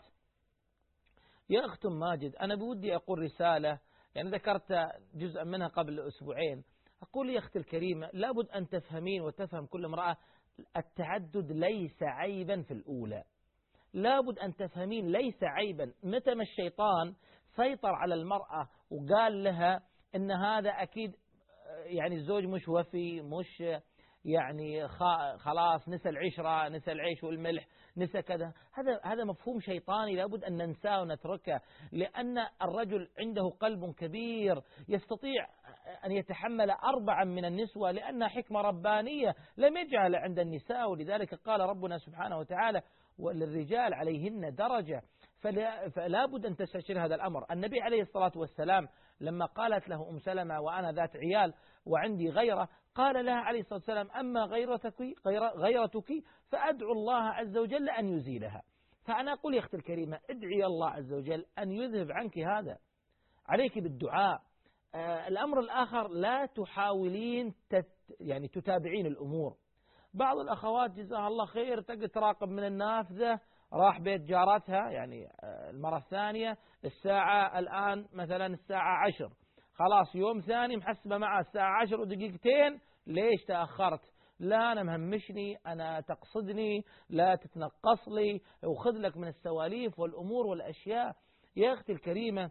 يا أخت ماجد أنا بودي أقول رسالة يعني ذكرت جزءا منها قبل أسبوعين. أقول يا أختي الكريمة لابد أن تفهمين وتفهم كل امرأة التعدد ليس عيبا في الأولى، لابد أن تفهمين ليس عيبا. متى ما الشيطان سيطر على المرأة وقال لها إن هذا أكيد يعني الزوج مش وفي، مش يعني خلاص نسى العشرة، نسى العيش والملح، نسى كذا، هذا هذا مفهوم شيطاني لابد أن ننساه ونتركه. لأن الرجل عنده قلب كبير يستطيع أن يتحمل أربعا من النسوة، لأنها حكمة ربانية لم يجعل عند النساء. ولذلك قال ربنا سبحانه وتعالى وللرجال عليهن درجة. فلا, فلا بد أن تستشير هذا الأمر. النبي عليه الصلاة والسلام لما قالت له أم سلمة وأنا ذات عيال وعندي غيرة، قال لها عليه الصلاة والسلام أما غيرتك, غير غيرتك فأدعو الله عز وجل أن يزيلها. فأنا أقول يا أختي الكريمة ادعي الله عز وجل أن يذهب عنك هذا، عليك بالدعاء. آه الأمر الآخر لا تحاولين تت يعني تتابعين الأمور. بعض الأخوات جزاها الله خير تقدر تراقب من النافذة، راح بيت جارتها يعني المرة الثانية الساعة الآن مثلا الساعة عشر، خلاص يوم ثاني محسبة معها الساعة عشر ودقيقتين، ليش تأخرت؟ لا أنا مهمشني، أنا تقصدني، لا تتنقص لي، وخذ لك من السواليف والأمور والأشياء. يا أختي الكريمة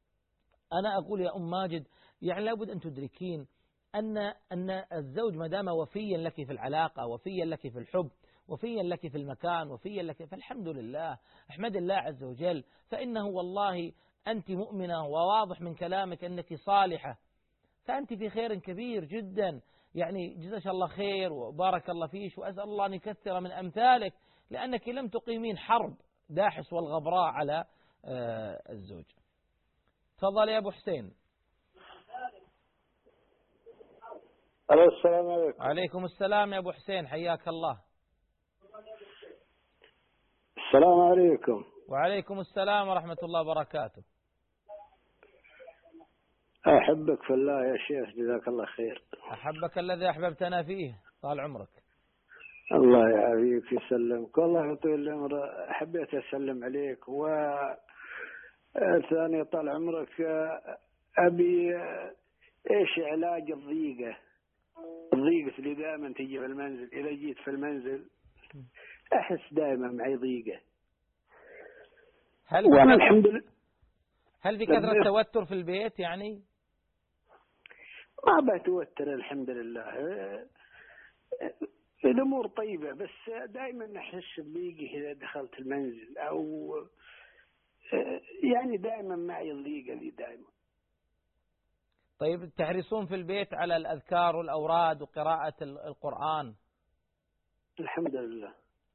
أنا أقول يا أم ماجد يعني لابد أن تدركين أن أن الزوج ما دام وفيا لك في العلاقة، وفيا لك في الحب، وفيا لك في المكان، وفيا لك، فالحمد لله، احمد الله عز وجل. فإنه والله أنت مؤمنة وواضح من كلامك أنك صالحة، فأنت في خير كبير جدا. يعني جزاك الله خير وبارك الله فيش، وأسأل الله أن يكثر من أمثالك، لأنك لم تقيمين حرب داحس والغبراء على الزوج. تفضل يا أبو حسين. السلام عليكم. عليكم السلام يا أبو حسين، حياك الله. السلام عليكم. وعليكم السلام ورحمة الله وبركاته. أحبك في الله يا شيخ، جزاك الله خير. أحبك الذي أحببتنا فيه، طال عمرك. الله يعافيك يسلمك، والله يطول العمر. حبيت أسلم عليك، وثاني طال عمرك أبي إيش علاج الضيقة الضيقة اللي دائما تجي في المنزل؟ إذا جيت في المنزل أحس دائما معي ضيقة. هل وأنا الحمد لله هل في كثرة توتر في البيت يعني؟ ما بتوتر الحمد لله، الأمور طيبة، بس دائما أحس بضيقة إذا دخلت المنزل، أو يعني دائما معي الضيقة دي دائما. طيب تحرصون في البيت على الأذكار والأوراد وقراءة القرآن؟ الحمد لله.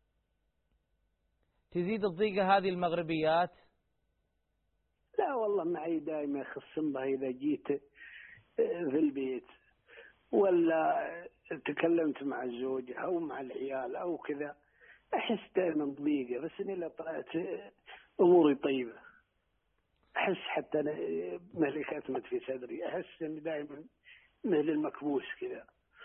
تزيد الضيقة هذه المغربيات؟ لا والله معي دائما خصم بها إذا جيت في البيت ولا تكلمت مع الزوجة أو مع العيال أو كذا، أحس دائما بضيقة، بس إني لا طلعت أموري طيبة أحس حتى أنا مهلي كاتمت في صدري، أحس إني دائما مهل المكبوس كذا.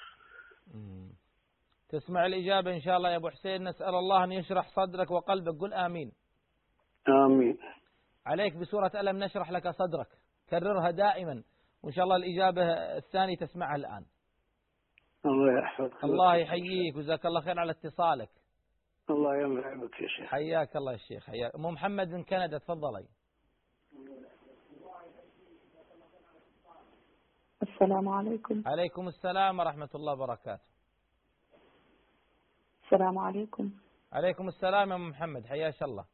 تسمع الإجابة إن شاء الله يا أبو حسين. نسأل الله أن يشرح صدرك وقلبك، قل آمين. آمين. عليك بسورة ألم نشرح لك صدرك، كررها دائما، وإن شاء الله الإجابة الثانية تسمعها الآن. الله يحفظك. الله يحييك، وجزاك الله خير على اتصالك. الله ينفع بك يا شيخ. حياك الله يا شيخ. حياك. أم محمد من كندا، تفضلي. السلام عليكم. عليكم السلام ورحمة الله وبركاته. السلام عليكم. عليكم السلام يا محمد، حياك الله.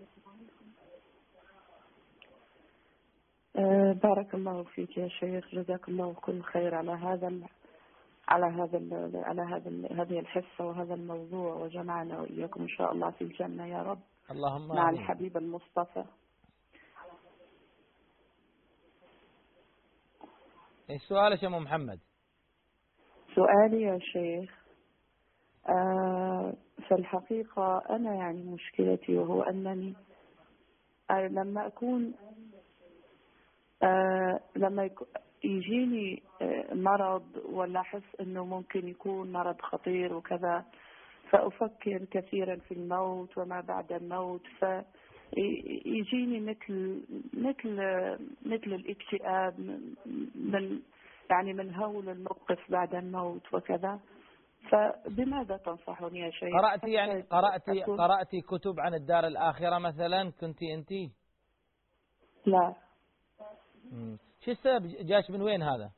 أه بارك الله فيك يا شيخ، جزاك الله كل خير على هذا ال... على هذا ال... على هذا ال... هذه الحصة وهذا الموضوع، وجمعنا وإياكم إن شاء الله في الجنة يا رب. اللهم مع آمين. الحبيب المصطفى. ايش سؤالك يا ام محمد؟ سؤالي يا شيخ، آه في الحقيقة أنا يعني مشكلتي وهو أنني آه لما أكون آه لما يك... يجيني آه مرض ولا أحس أنه ممكن يكون مرض خطير وكذا، فأفكر كثيرا في الموت وما بعد الموت، فيجيني مثل مثل مثل الاكتئاب من يعني من هول الموقف بعد الموت وكذا. فبماذا تنصحني يا شيخ؟ قرأتي يعني قرأتي قرأتي كتب عن الدار الآخرة مثلا كنتي أنت؟ لا. مم. شو السبب؟ جاش من وين هذا؟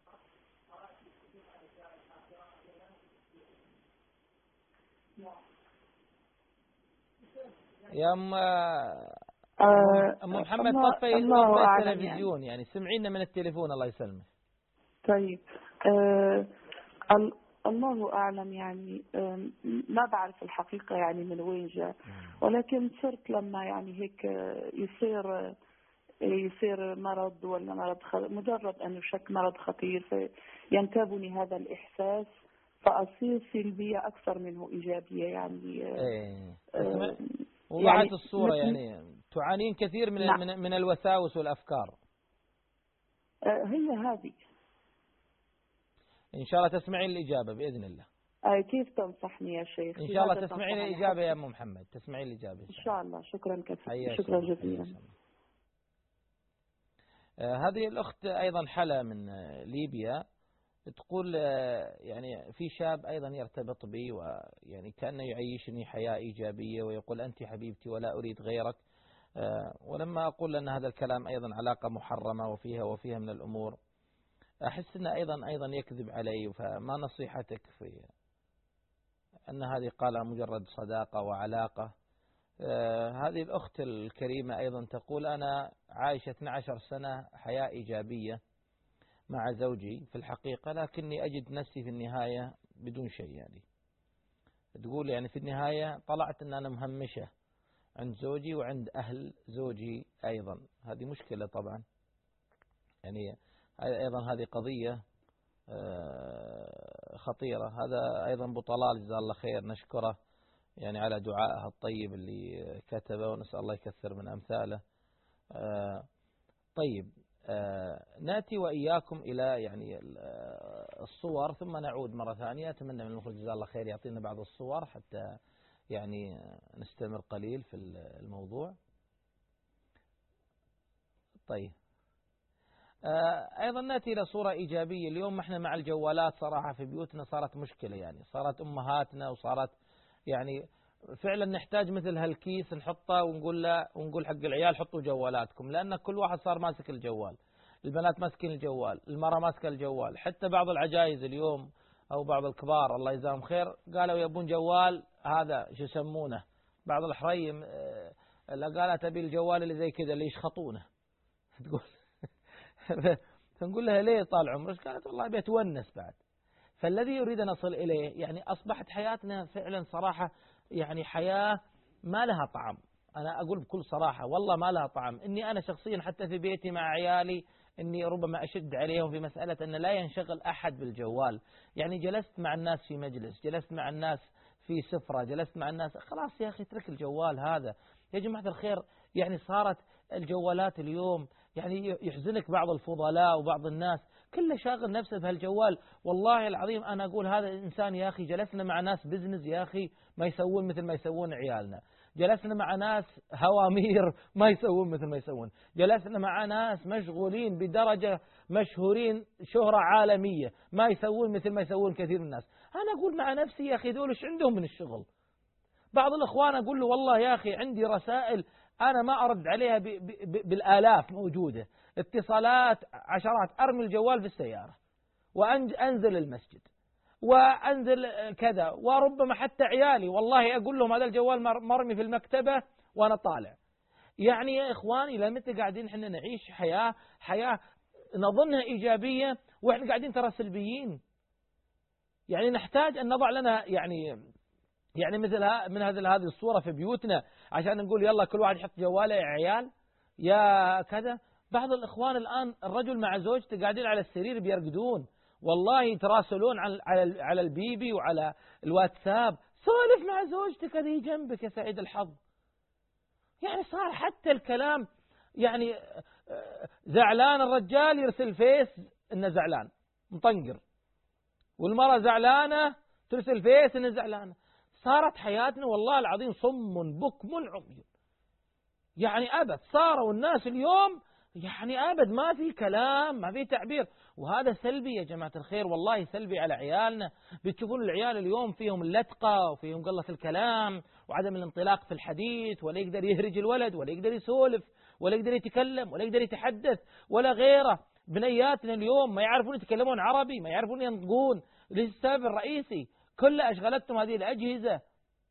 يا ام ام محمد، طفي طفي التلفزيون، يعني, يعني سمعينا من التليفون الله يسلمك. طيب. آه الله أعلم، يعني ما بعرف الحقيقة يعني من وين جاء، ولكن صرت لما يعني هيك يصير يصير مرض ولا مرض مجرد أنه شك مرض خطير فينتابني هذا الإحساس، فأصير سلبية أكثر منه إيجابية يعني. إيه. آه وضعت يعني الصورة يعني تعانين كثير من نعم. من الوساوس والأفكار. آه هي هذه. إن شاء الله تسمعين الإجابة بإذن الله. أي كيف تنصحني يا شيخ؟ إن شاء الله تسمعين الإجابة يا أم محمد، تسمعين الإجابة إن شاء الله. شكرا كثيرا، شكرا جزيلا. آه هذه الأخت أيضا حلا من آه ليبيا، تقول آه يعني في شاب أيضا يرتبط بي ويعني كأنه يعيشني حياة إيجابية ويقول أنت حبيبتي ولا أريد غيرك، آه ولما أقول أن هذا الكلام أيضا علاقة محرمة وفيها وفيها من الأمور، أحس أنه أيضا أيضا يكذب علي. فما نصيحتك في أن هذه قال مجرد صداقة وعلاقة؟ آه هذه الأخت الكريمة أيضا تقول أنا عايشة اثنتي عشرة سنة حياة إيجابية مع زوجي في الحقيقة، لكني أجد نفسي في النهاية بدون شيء. يعني تقول يعني في النهاية طلعت أن أنا مهمشة عند زوجي وعند أهل زوجي أيضا. هذه مشكلة طبعا، يعني أيضا هذه قضية خطيرة. هذا أيضا أبو طلال جزاه الله خير، نشكره يعني على دعائه الطيب اللي كتبه، ونسأل الله يكثر من أمثاله. طيب نأتي وإياكم إلى يعني الصور ثم نعود مرة ثانية. أتمنى من المخرج جزاه الله خير يعطينا بعض الصور حتى يعني نستمر قليل في الموضوع. طيب أيضا نأتي إلى صورة إيجابية. اليوم احنا مع الجوالات صراحة في بيوتنا صارت مشكلة، يعني صارت أمهاتنا وصارت يعني فعلا نحتاج مثل هالكيس نحطه ونقول له ونقول حق العيال حطوا جوالاتكم، لأن كل واحد صار ماسك الجوال، البنات ماسكين الجوال، المرأة ماسكة الجوال، حتى بعض العجائز اليوم أو بعض الكبار الله يجزاهم خير قالوا يبون جوال هذا شو يسمونه، بعض الحريم اللي قالت أبي الجوال اللي زي كذا اللي يشخطونه تقول فنقول لها ليه طال عمرك؟ قالت والله بيتونس بعد. فالذي يريد أن نصل إليه يعني أصبحت حياتنا فعلا صراحة يعني حياة ما لها طعم. أنا أقول بكل صراحة والله ما لها طعم. إني أنا شخصيا حتى في بيتي مع عيالي إني ربما أشد عليهم في مسألة أن لا ينشغل أحد بالجوال. يعني جلست مع الناس في مجلس، جلست مع الناس في سفرة، جلست مع الناس، خلاص يا أخي اترك الجوال هذا يا جماعة الخير. يعني صارت الجوالات اليوم يعني يحزنك بعض الفضلاء وبعض الناس كله شاغل نفسه بهالجوال. والله العظيم أنا أقول هذا الإنسان يا أخي جلسنا مع ناس بزنس يا أخي ما يسوون مثل ما يسوون عيالنا، جلسنا مع ناس هوامير ما يسوون مثل ما يسوون، جلسنا مع ناس مشغولين بدرجة مشهورين شهرة عالمية ما يسوون مثل ما يسوون كثير من الناس. أنا أقول مع نفسي يا أخي دول إيش عندهم من الشغل؟ بعض الإخوان أقول له والله يا أخي عندي رسائل أنا ما أرد عليها ب ب ب بالآلاف موجودة، اتصالات عشرات، أرمي الجوال في السيارة وأنزل المسجد وأنزل كذا، وربما حتى عيالي والله أقول لهم هذا الجوال مرمي في المكتبة وأنا طالع. يعني يا إخواني لمتى قاعدين إحنا نعيش حياة حياة نظنها إيجابية وإحنا قاعدين ترى سلبيين؟ يعني نحتاج أن نضع لنا يعني يعني مثل من هذه هذه الصورة في بيوتنا عشان نقول يلا كل واحد يحط جواله يا عيال يا كذا. بعض الإخوان الآن الرجل مع زوجته قاعدين على السرير بيرقدون، والله يتراسلون على على على البيبي وعلى الواتساب، سولف مع زوجتك هذه جنبك يا سعيد الحظ. يعني صار حتى الكلام يعني زعلان الرجال يرسل فيس إنه زعلان مطنقر، والمرأة زعلانة ترسل فيس إنه زعلانة. صارت حياتنا والله العظيم صم بكم عمي. يعني أبد صاروا الناس اليوم يعني أبد ما في كلام ما في تعبير، وهذا سلبي يا جماعة الخير، والله سلبي على عيالنا. بتشوفون العيال اليوم فيهم اللتقة وفيهم قلة الكلام وعدم الانطلاق في الحديث، ولا يقدر يهرج الولد ولا يقدر يسولف ولا يقدر يتكلم ولا يقدر يتحدث ولا غيره. بنياتنا اليوم ما يعرفون يتكلمون عربي، ما يعرفون ينطقون. السبب الرئيسي كل أشغلتهم هذه الأجهزة.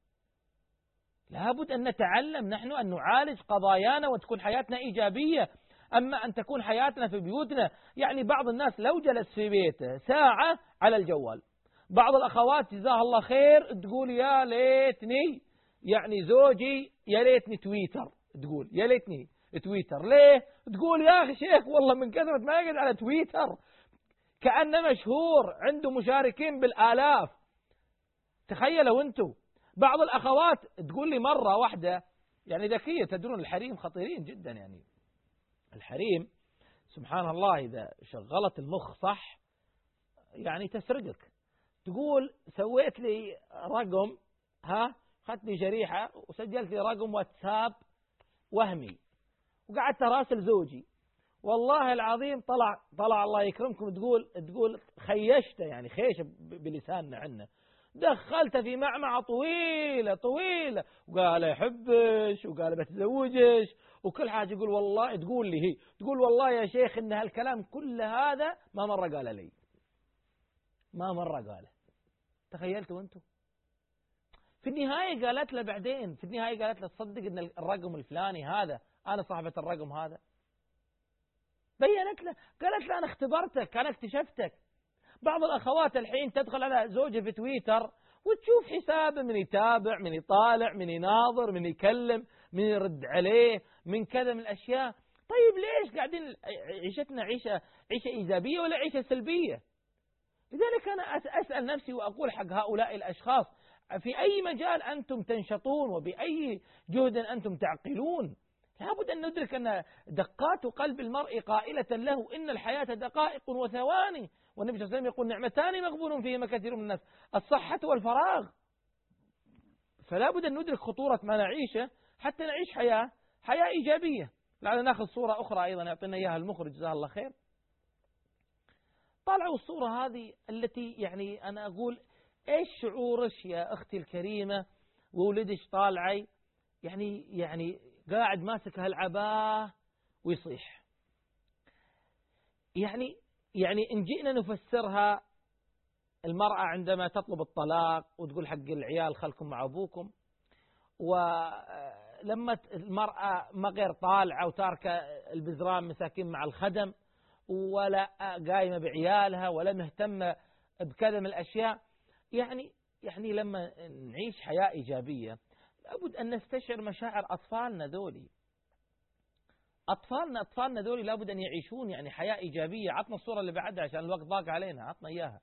لابد أن نتعلم نحن أن نعالج قضايانا وتكون حياتنا إيجابية. أما أن تكون حياتنا في بيوتنا، يعني بعض الناس لو جلس في بيته ساعة على الجوال، بعض الأخوات جزاها الله خير تقول يا ليتني يعني زوجي يا ليتني تويتر، تقول يا ليتني تويتر. ليه؟ تقول يا أخي شيخ والله من كثرة ما يقعد على تويتر كأنه مشهور عنده مشاركين بالآلاف. تخيلوا أنتم. بعض الأخوات تقول لي مرة واحدة يعني ذكية، تدرون الحريم خطيرين جدا، يعني الحريم سبحان الله إذا شغلت المخ صح يعني تسرقك. تقول سويت لي رقم، ها خدت لي شريحة وسجلت لي رقم واتساب وهمي وقعدت راسل زوجي، والله العظيم طلع طلع الله يكرمكم تقول تقول خيشته، يعني خيش بلساننا عنا، دخلته في معمعة طويلة طويلة وقال يحبش وقال بتزوجش وكل حاجة. يقول والله تقول لي هي تقول والله يا شيخ إن هالكلام كل هذا ما مرة قال لي، ما مرة قاله. تخيلتوا أنتم؟ في النهاية قالت له بعدين في النهاية قالت له تصدق إن الرقم الفلاني هذا أنا صاحبة الرقم هذا. بينت له قالت له أنا اختبرتك أنا اكتشفتك. بعض الأخوات الحين تدخل على زوجها في تويتر وتشوف حسابه من يتابع من يطالع من يناظر من يكلم من يرد عليه من كذا من الأشياء. طيب ليش قاعدين عيشتنا عيشة عيشة إيجابية ولا عيشة سلبية؟ لذلك أنا أسأل نفسي وأقول حق هؤلاء الأشخاص في أي مجال أنتم تنشطون وبأي جهد أنتم تعقلون، لابد أن ندرك أن دقات قلب المرء قائلة له إن الحياة دقائق وثواني، والنبي صلى الله عليه وسلم يقول نعمتان مغبون فيهما كثير من الناس الصحة والفراغ. فلا بد أن ندرك خطورة ما نعيشه حتى نعيش حياة حياة إيجابية. لعلنا نأخذ صورة أخرى أيضا يعطينا إياها المخرج جزاه الله خير. طالعوا الصورة هذه التي يعني أنا أقول إيش شعورش يا أختي الكريمة وولدش طالعي يعني يعني قاعد ماسك هالعباء ويصيح. يعني يعني إن جئنا نفسرها، المرأة عندما تطلب الطلاق وتقول حق العيال خلكم مع أبوكم، ولما المرأة ما غير طالعة وتاركة البزران مساكين مع الخدم ولا قايمة بعيالها ولا مهتمة بكذا من الأشياء، يعني يعني لما نعيش حياة إيجابية لابد أن نستشعر مشاعر أطفالنا ذولي. أطفالنا أطفالنا ذولي لابد أن يعيشون يعني حياة إيجابية. عطنا الصورة اللي بعدها عشان الوقت ضاق علينا، عطنا إياها.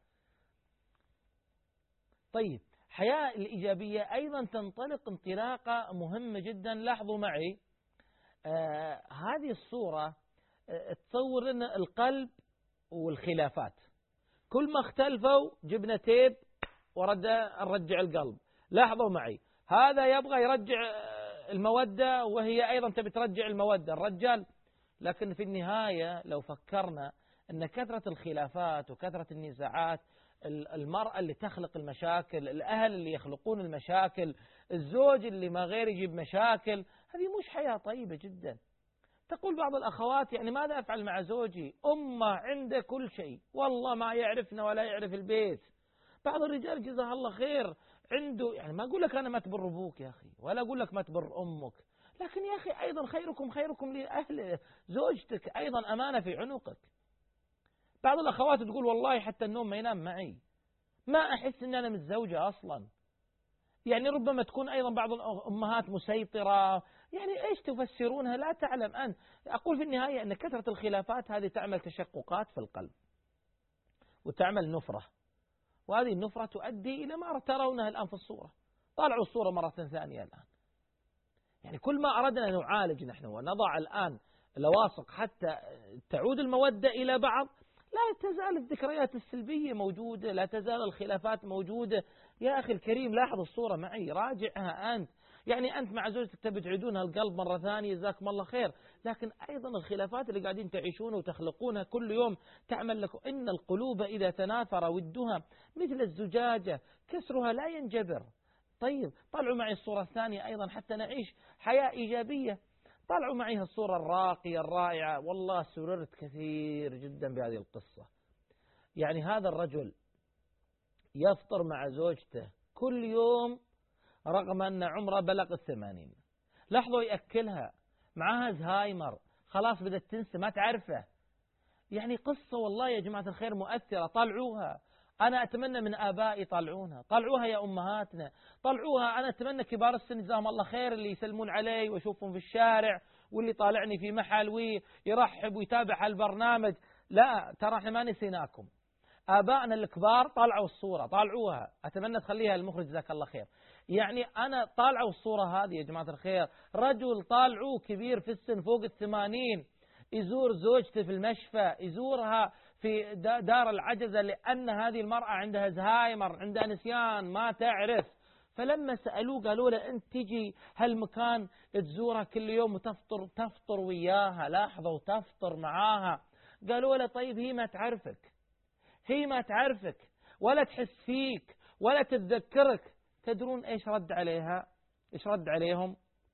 طيب حياة الإيجابية أيضا تنطلق انطلاقة مهمة جدا. لاحظوا معي آه هذه الصورة آه تصور لنا القلب والخلافات. كل ما اختلفوا جبنا تيب ورد نرجع القلب. لاحظوا معي هذا يبغى يرجع المودة وهي أيضا تبي ترجع المودة الرجال. لكن في النهاية لو فكرنا أن كثرة الخلافات وكثرة النزاعات، المرأة اللي تخلق المشاكل، الأهل اللي يخلقون المشاكل، الزوج اللي ما غير يجيب مشاكل، هذه مش حياة طيبة جدا. تقول بعض الأخوات يعني ماذا أفعل مع زوجي؟ أمه عنده كل شيء والله ما يعرفنا ولا يعرف البيت. بعض الرجال جزاه الله خير عنده، يعني ما أقول لك أنا ما تبر أبوك يا أخي، ولا أقول لك ما تبر أمك، لكن يا أخي أيضا خيركم خيركم لأهل زوجتك، أيضا أمانة في عنقك. بعض الأخوات تقول والله حتى النوم ما ينام معي، ما أحس أن أنا متزوجة أصلا. يعني ربما تكون أيضا بعض الأمهات مسيطرة، يعني إيش تفسرونها لا تعلم أنت. أقول في النهاية أن كثرة الخلافات هذه تعمل تشققات في القلب وتعمل نفرة، وهذه النفرة تؤدي إلى ما ترونها الآن في الصورة. طالعوا الصورة مرة ثانية الآن. يعني كل ما أردنا أن نعالج نحن ونضع الآن لواصق حتى تعود المودة إلى بعض، لا تزال الذكريات السلبية موجودة، لا تزال الخلافات موجودة. يا أخي الكريم لاحظ الصورة معي، راجعها أنت. يعني أنت مع زوجتك تبي تعيدونها القلب مرة ثانية، جزاكم الله خير، لكن أيضا الخلافات اللي قاعدين تعيشونها وتخلقونها كل يوم تعمل لكم. إن القلوب إذا تناثر ودها مثل الزجاجة كسرها لا ينجبر. طيب طلعوا معي الصورة الثانية أيضا حتى نعيش حياة إيجابية. طلعوا معي الصورة الراقية الرائعة. والله سررت كثير جدا بهذه القصة. يعني هذا الرجل يفطر مع زوجته كل يوم رغم أن عمره بلغ الثمانين. لاحظوا يأكلها، معها زهايمر، خلاص بدأت تنسى ما تعرفه. يعني قصة والله يا جماعة الخير مؤثرة. طلعوها. أنا أتمنى من آبائي طلعوها، طلعوها يا أمهاتنا، طلعوها. أنا أتمنى كبار السن جزاهم الله خير اللي يسلمون علي ويشوفهم في الشارع، واللي طالعني في محل ويرحب ويتابع هالبرنامج. لا ترى احنا ما نسيناكم. آبائنا الكبار طلعوا الصورة، طالعوها. أتمنى تخليها المخرج جزاك الله خير. يعني أنا طالعوا الصورة هذه يا جماعة الخير، رجل طالعوه كبير في السن فوق الثمانين يزور زوجته في المشفى، يزورها في دار العجزة لأن هذه المرأة عندها زهايمر، عندها نسيان ما تعرف. فلما سألوه قالوا له أنت تجي هالمكان تزورها كل يوم وتفطر تفطر وياها. لاحظوا تفطر معاها. قالوا له طيب هي ما تعرفك، هي ما تعرفك ولا تحس فيك ولا تتذكرك. تدرون إيش رد عليها؟ إيش رد عليهم؟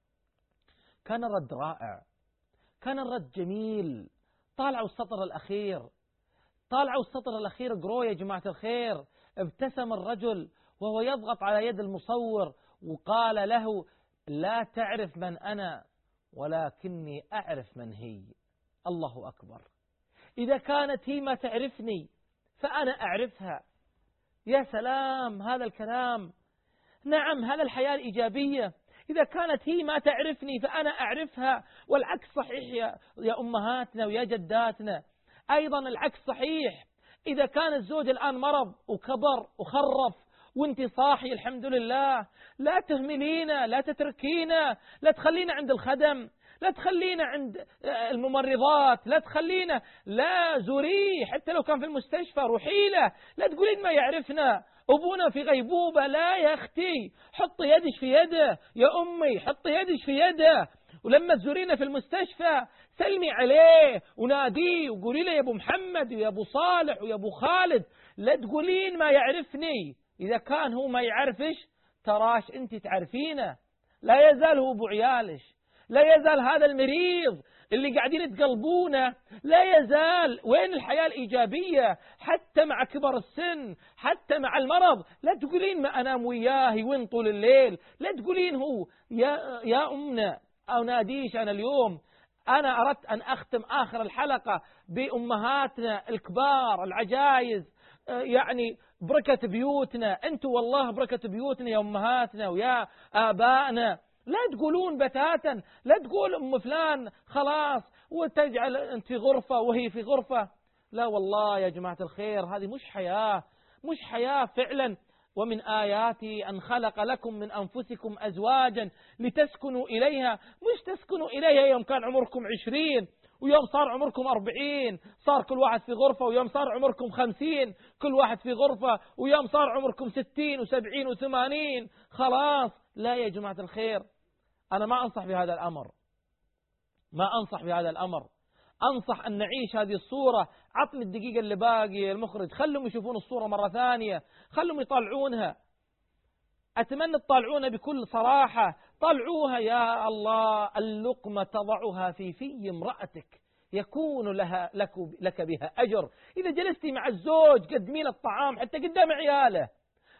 كان الرد رائع، كان الرد جميل. طالعوا السطر الأخير، طالعوا السطر الأخير قروا يا جماعة الخير. ابتسم الرجل وهو يضغط على يد المصور وقال له لا تعرف من أنا ولكني أعرف من هي. الله أكبر. إذا كانت هي ما تعرفني فأنا أعرفها. يا سلام هذا الكلام. نعم هذا الحياة الإيجابية. إذا كانت هي ما تعرفني فأنا أعرفها. والعكس صحيح يا, يا أمهاتنا ويا جداتنا. أيضا العكس صحيح. إذا كان الزوج الآن مرض وكبر وخرف وانت صاحي الحمد لله، لا تهملينا، لا تتركينا، لا تخلينا عند الخدم، لا تخلينا عند الممرضات، لا تخلينا، لا زوريه حتى لو كان في المستشفى روحي له. لا تقولين ما يعرفنا، أبونا في غيبوبة. لا يا أختي، حطي يدش في يده. يا أمي حطي يدش في يده. ولما تزورينا في المستشفى سلمي عليه وناديه وقولي له يا أبو محمد ويا أبو صالح ويا أبو خالد. لا تقولين ما يعرفني. إذا كان هو ما يعرفش تراش أنت تعرفينه. لا يزال هو أبو عيالش، لا يزال هذا المريض اللي قاعدين تقلبونه، لا يزال. وين الحياة الإيجابية حتى مع كبر السن، حتى مع المرض؟ لا تقولين ما أنام وياه وين طول الليل، لا تقولين هو يا, يا أمنا أو ناديش. أنا اليوم أنا أردت أن أختم آخر الحلقة بأمهاتنا الكبار العجائز، يعني بركة بيوتنا. أنتوا والله بركة بيوتنا يا أمهاتنا ويا آبائنا. لا تقولون بتاتا، لا تقول أم فلان خلاص وتجعل أنت في غرفة وهي في غرفة. لا والله يا جماعة الخير هذه مش حياة، مش حياة فعلا. ومن آياتي أن خلق لكم من أنفسكم أزواجا لتسكنوا إليها. مش تسكنوا إليها يوم كان عمركم عشرين ويوم صار عمركم أربعين صار كل واحد في غرفة، ويوم صار عمركم خمسين كل واحد في غرفة، ويوم صار عمركم ستين وسبعين وثمانين خلاص. لا يا جماعة الخير، أنا ما أنصح بهذا الأمر، ما أنصح بهذا الأمر. أنصح أن نعيش هذه الصورة. عطني الدقيقة اللي باقي المخرج، خلهم يشوفون الصورة مرة ثانية، خلهم يطلعونها. أتمنى تطلعونها بكل صراحة. طلعوها يا الله. اللقمة تضعها في في امرأتك يكون لها لك, لك بها أجر. إذا جلستي مع الزوج قدمي له الطعام حتى قدام عياله،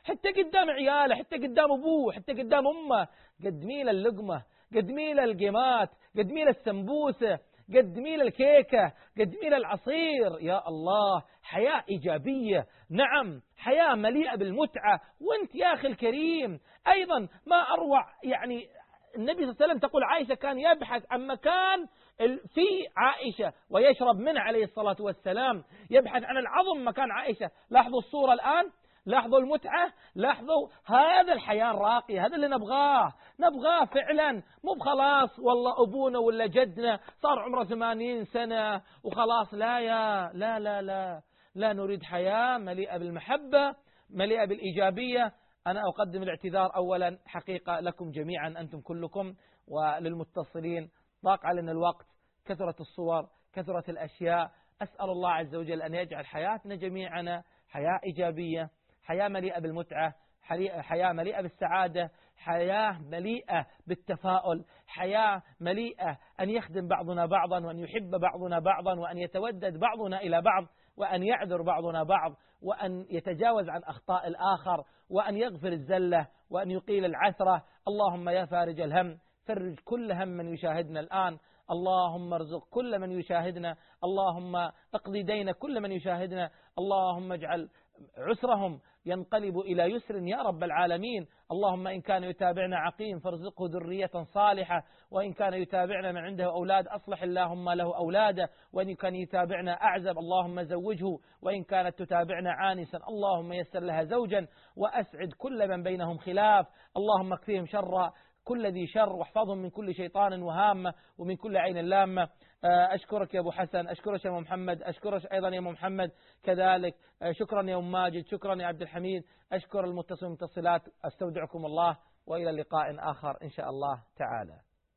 حتى قدام عياله، حتى قدام أبوه، حتى قدام أمه. قدمي له اللقمة، قدمي له القيمات، قدمي له السمبوسة، قدمي له الكيكة، قدمي له العصير. يا الله، حياة إيجابية، نعم، حياة مليئة بالمتعة. وانت يا أخي الكريم أيضا ما أروع، يعني النبي صلى الله عليه وسلم تقول عائشة كان يبحث عن مكان في عائشة ويشرب منه عليه الصلاة والسلام، يبحث عن العظم مكان عائشة. لاحظوا الصورة الآن، لاحظوا المتعة، لاحظوا هذا الحياة الراقية، هذا اللي نبغاه، نبغاه فعلا. مو بخلاص والله أبونا ولا جدنا صار عمره ثمانين سنة وخلاص. لا يا لا لا لا لا نريد حياة مليئة بالمحبة، مليئة بالإيجابية. أنا أقدم الاعتذار أولا حقيقة لكم جميعا أنتم كلكم، وللمتصلين ضاق علينا الوقت، كثرة الصور، كثرة الأشياء. أسأل الله عز وجل أن يجعل حياتنا جميعنا حياة إيجابية، حياة مليئة بالمتعة، حياة مليئة بالسعادة، حياة مليئة بالتفاؤل، حياة مليئة أن يخدم بعضنا بعضا، وأن يحب بعضنا بعضا، وأن يتودد بعضنا إلى بعض، وأن يعذر بعضنا بعض، وأن يتجاوز عن أخطاء الآخر، وأن يغفر الزلة، وأن يقيل العثرة. اللهم يا فارج الهم فرج كل هم من يشاهدنا الآن، اللهم ارزق كل من يشاهدنا، اللهم اقضي دين كل من يشاهدنا، اللهم اجعل عسرهم ينقلب إلى يسر يا رب العالمين. اللهم إن كان يتابعنا عقيم فارزقه ذرية صالحة، وإن كان يتابعنا من عنده أولاد أصلح اللهم له أولاده، وإن كان يتابعنا أعزب اللهم زوجه، وإن كانت تتابعنا عانسا اللهم يسر لها زوجا، وأسعد كل من بينهم خلاف. اللهم اكفيهم شر كل ذي شر، واحفظهم من كل شيطان وهامة، ومن كل عين لامة. أشكرك يا أبو حسن، أشكرك يا أم محمد، أشكرك أيضا يا أم محمد كذلك، شكرا يا أم ماجد، شكرا يا عبد الحميد، أشكر المتصلين والمتصلات. أستودعكم الله، وإلى لقاء آخر إن شاء الله تعالى.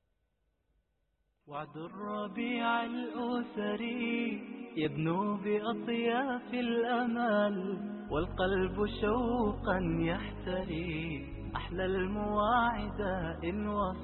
وعد الربيع الأسري يبنو بأطياف الأمل، والقلب شوقا يحتري أحلى المواعد إن وصل.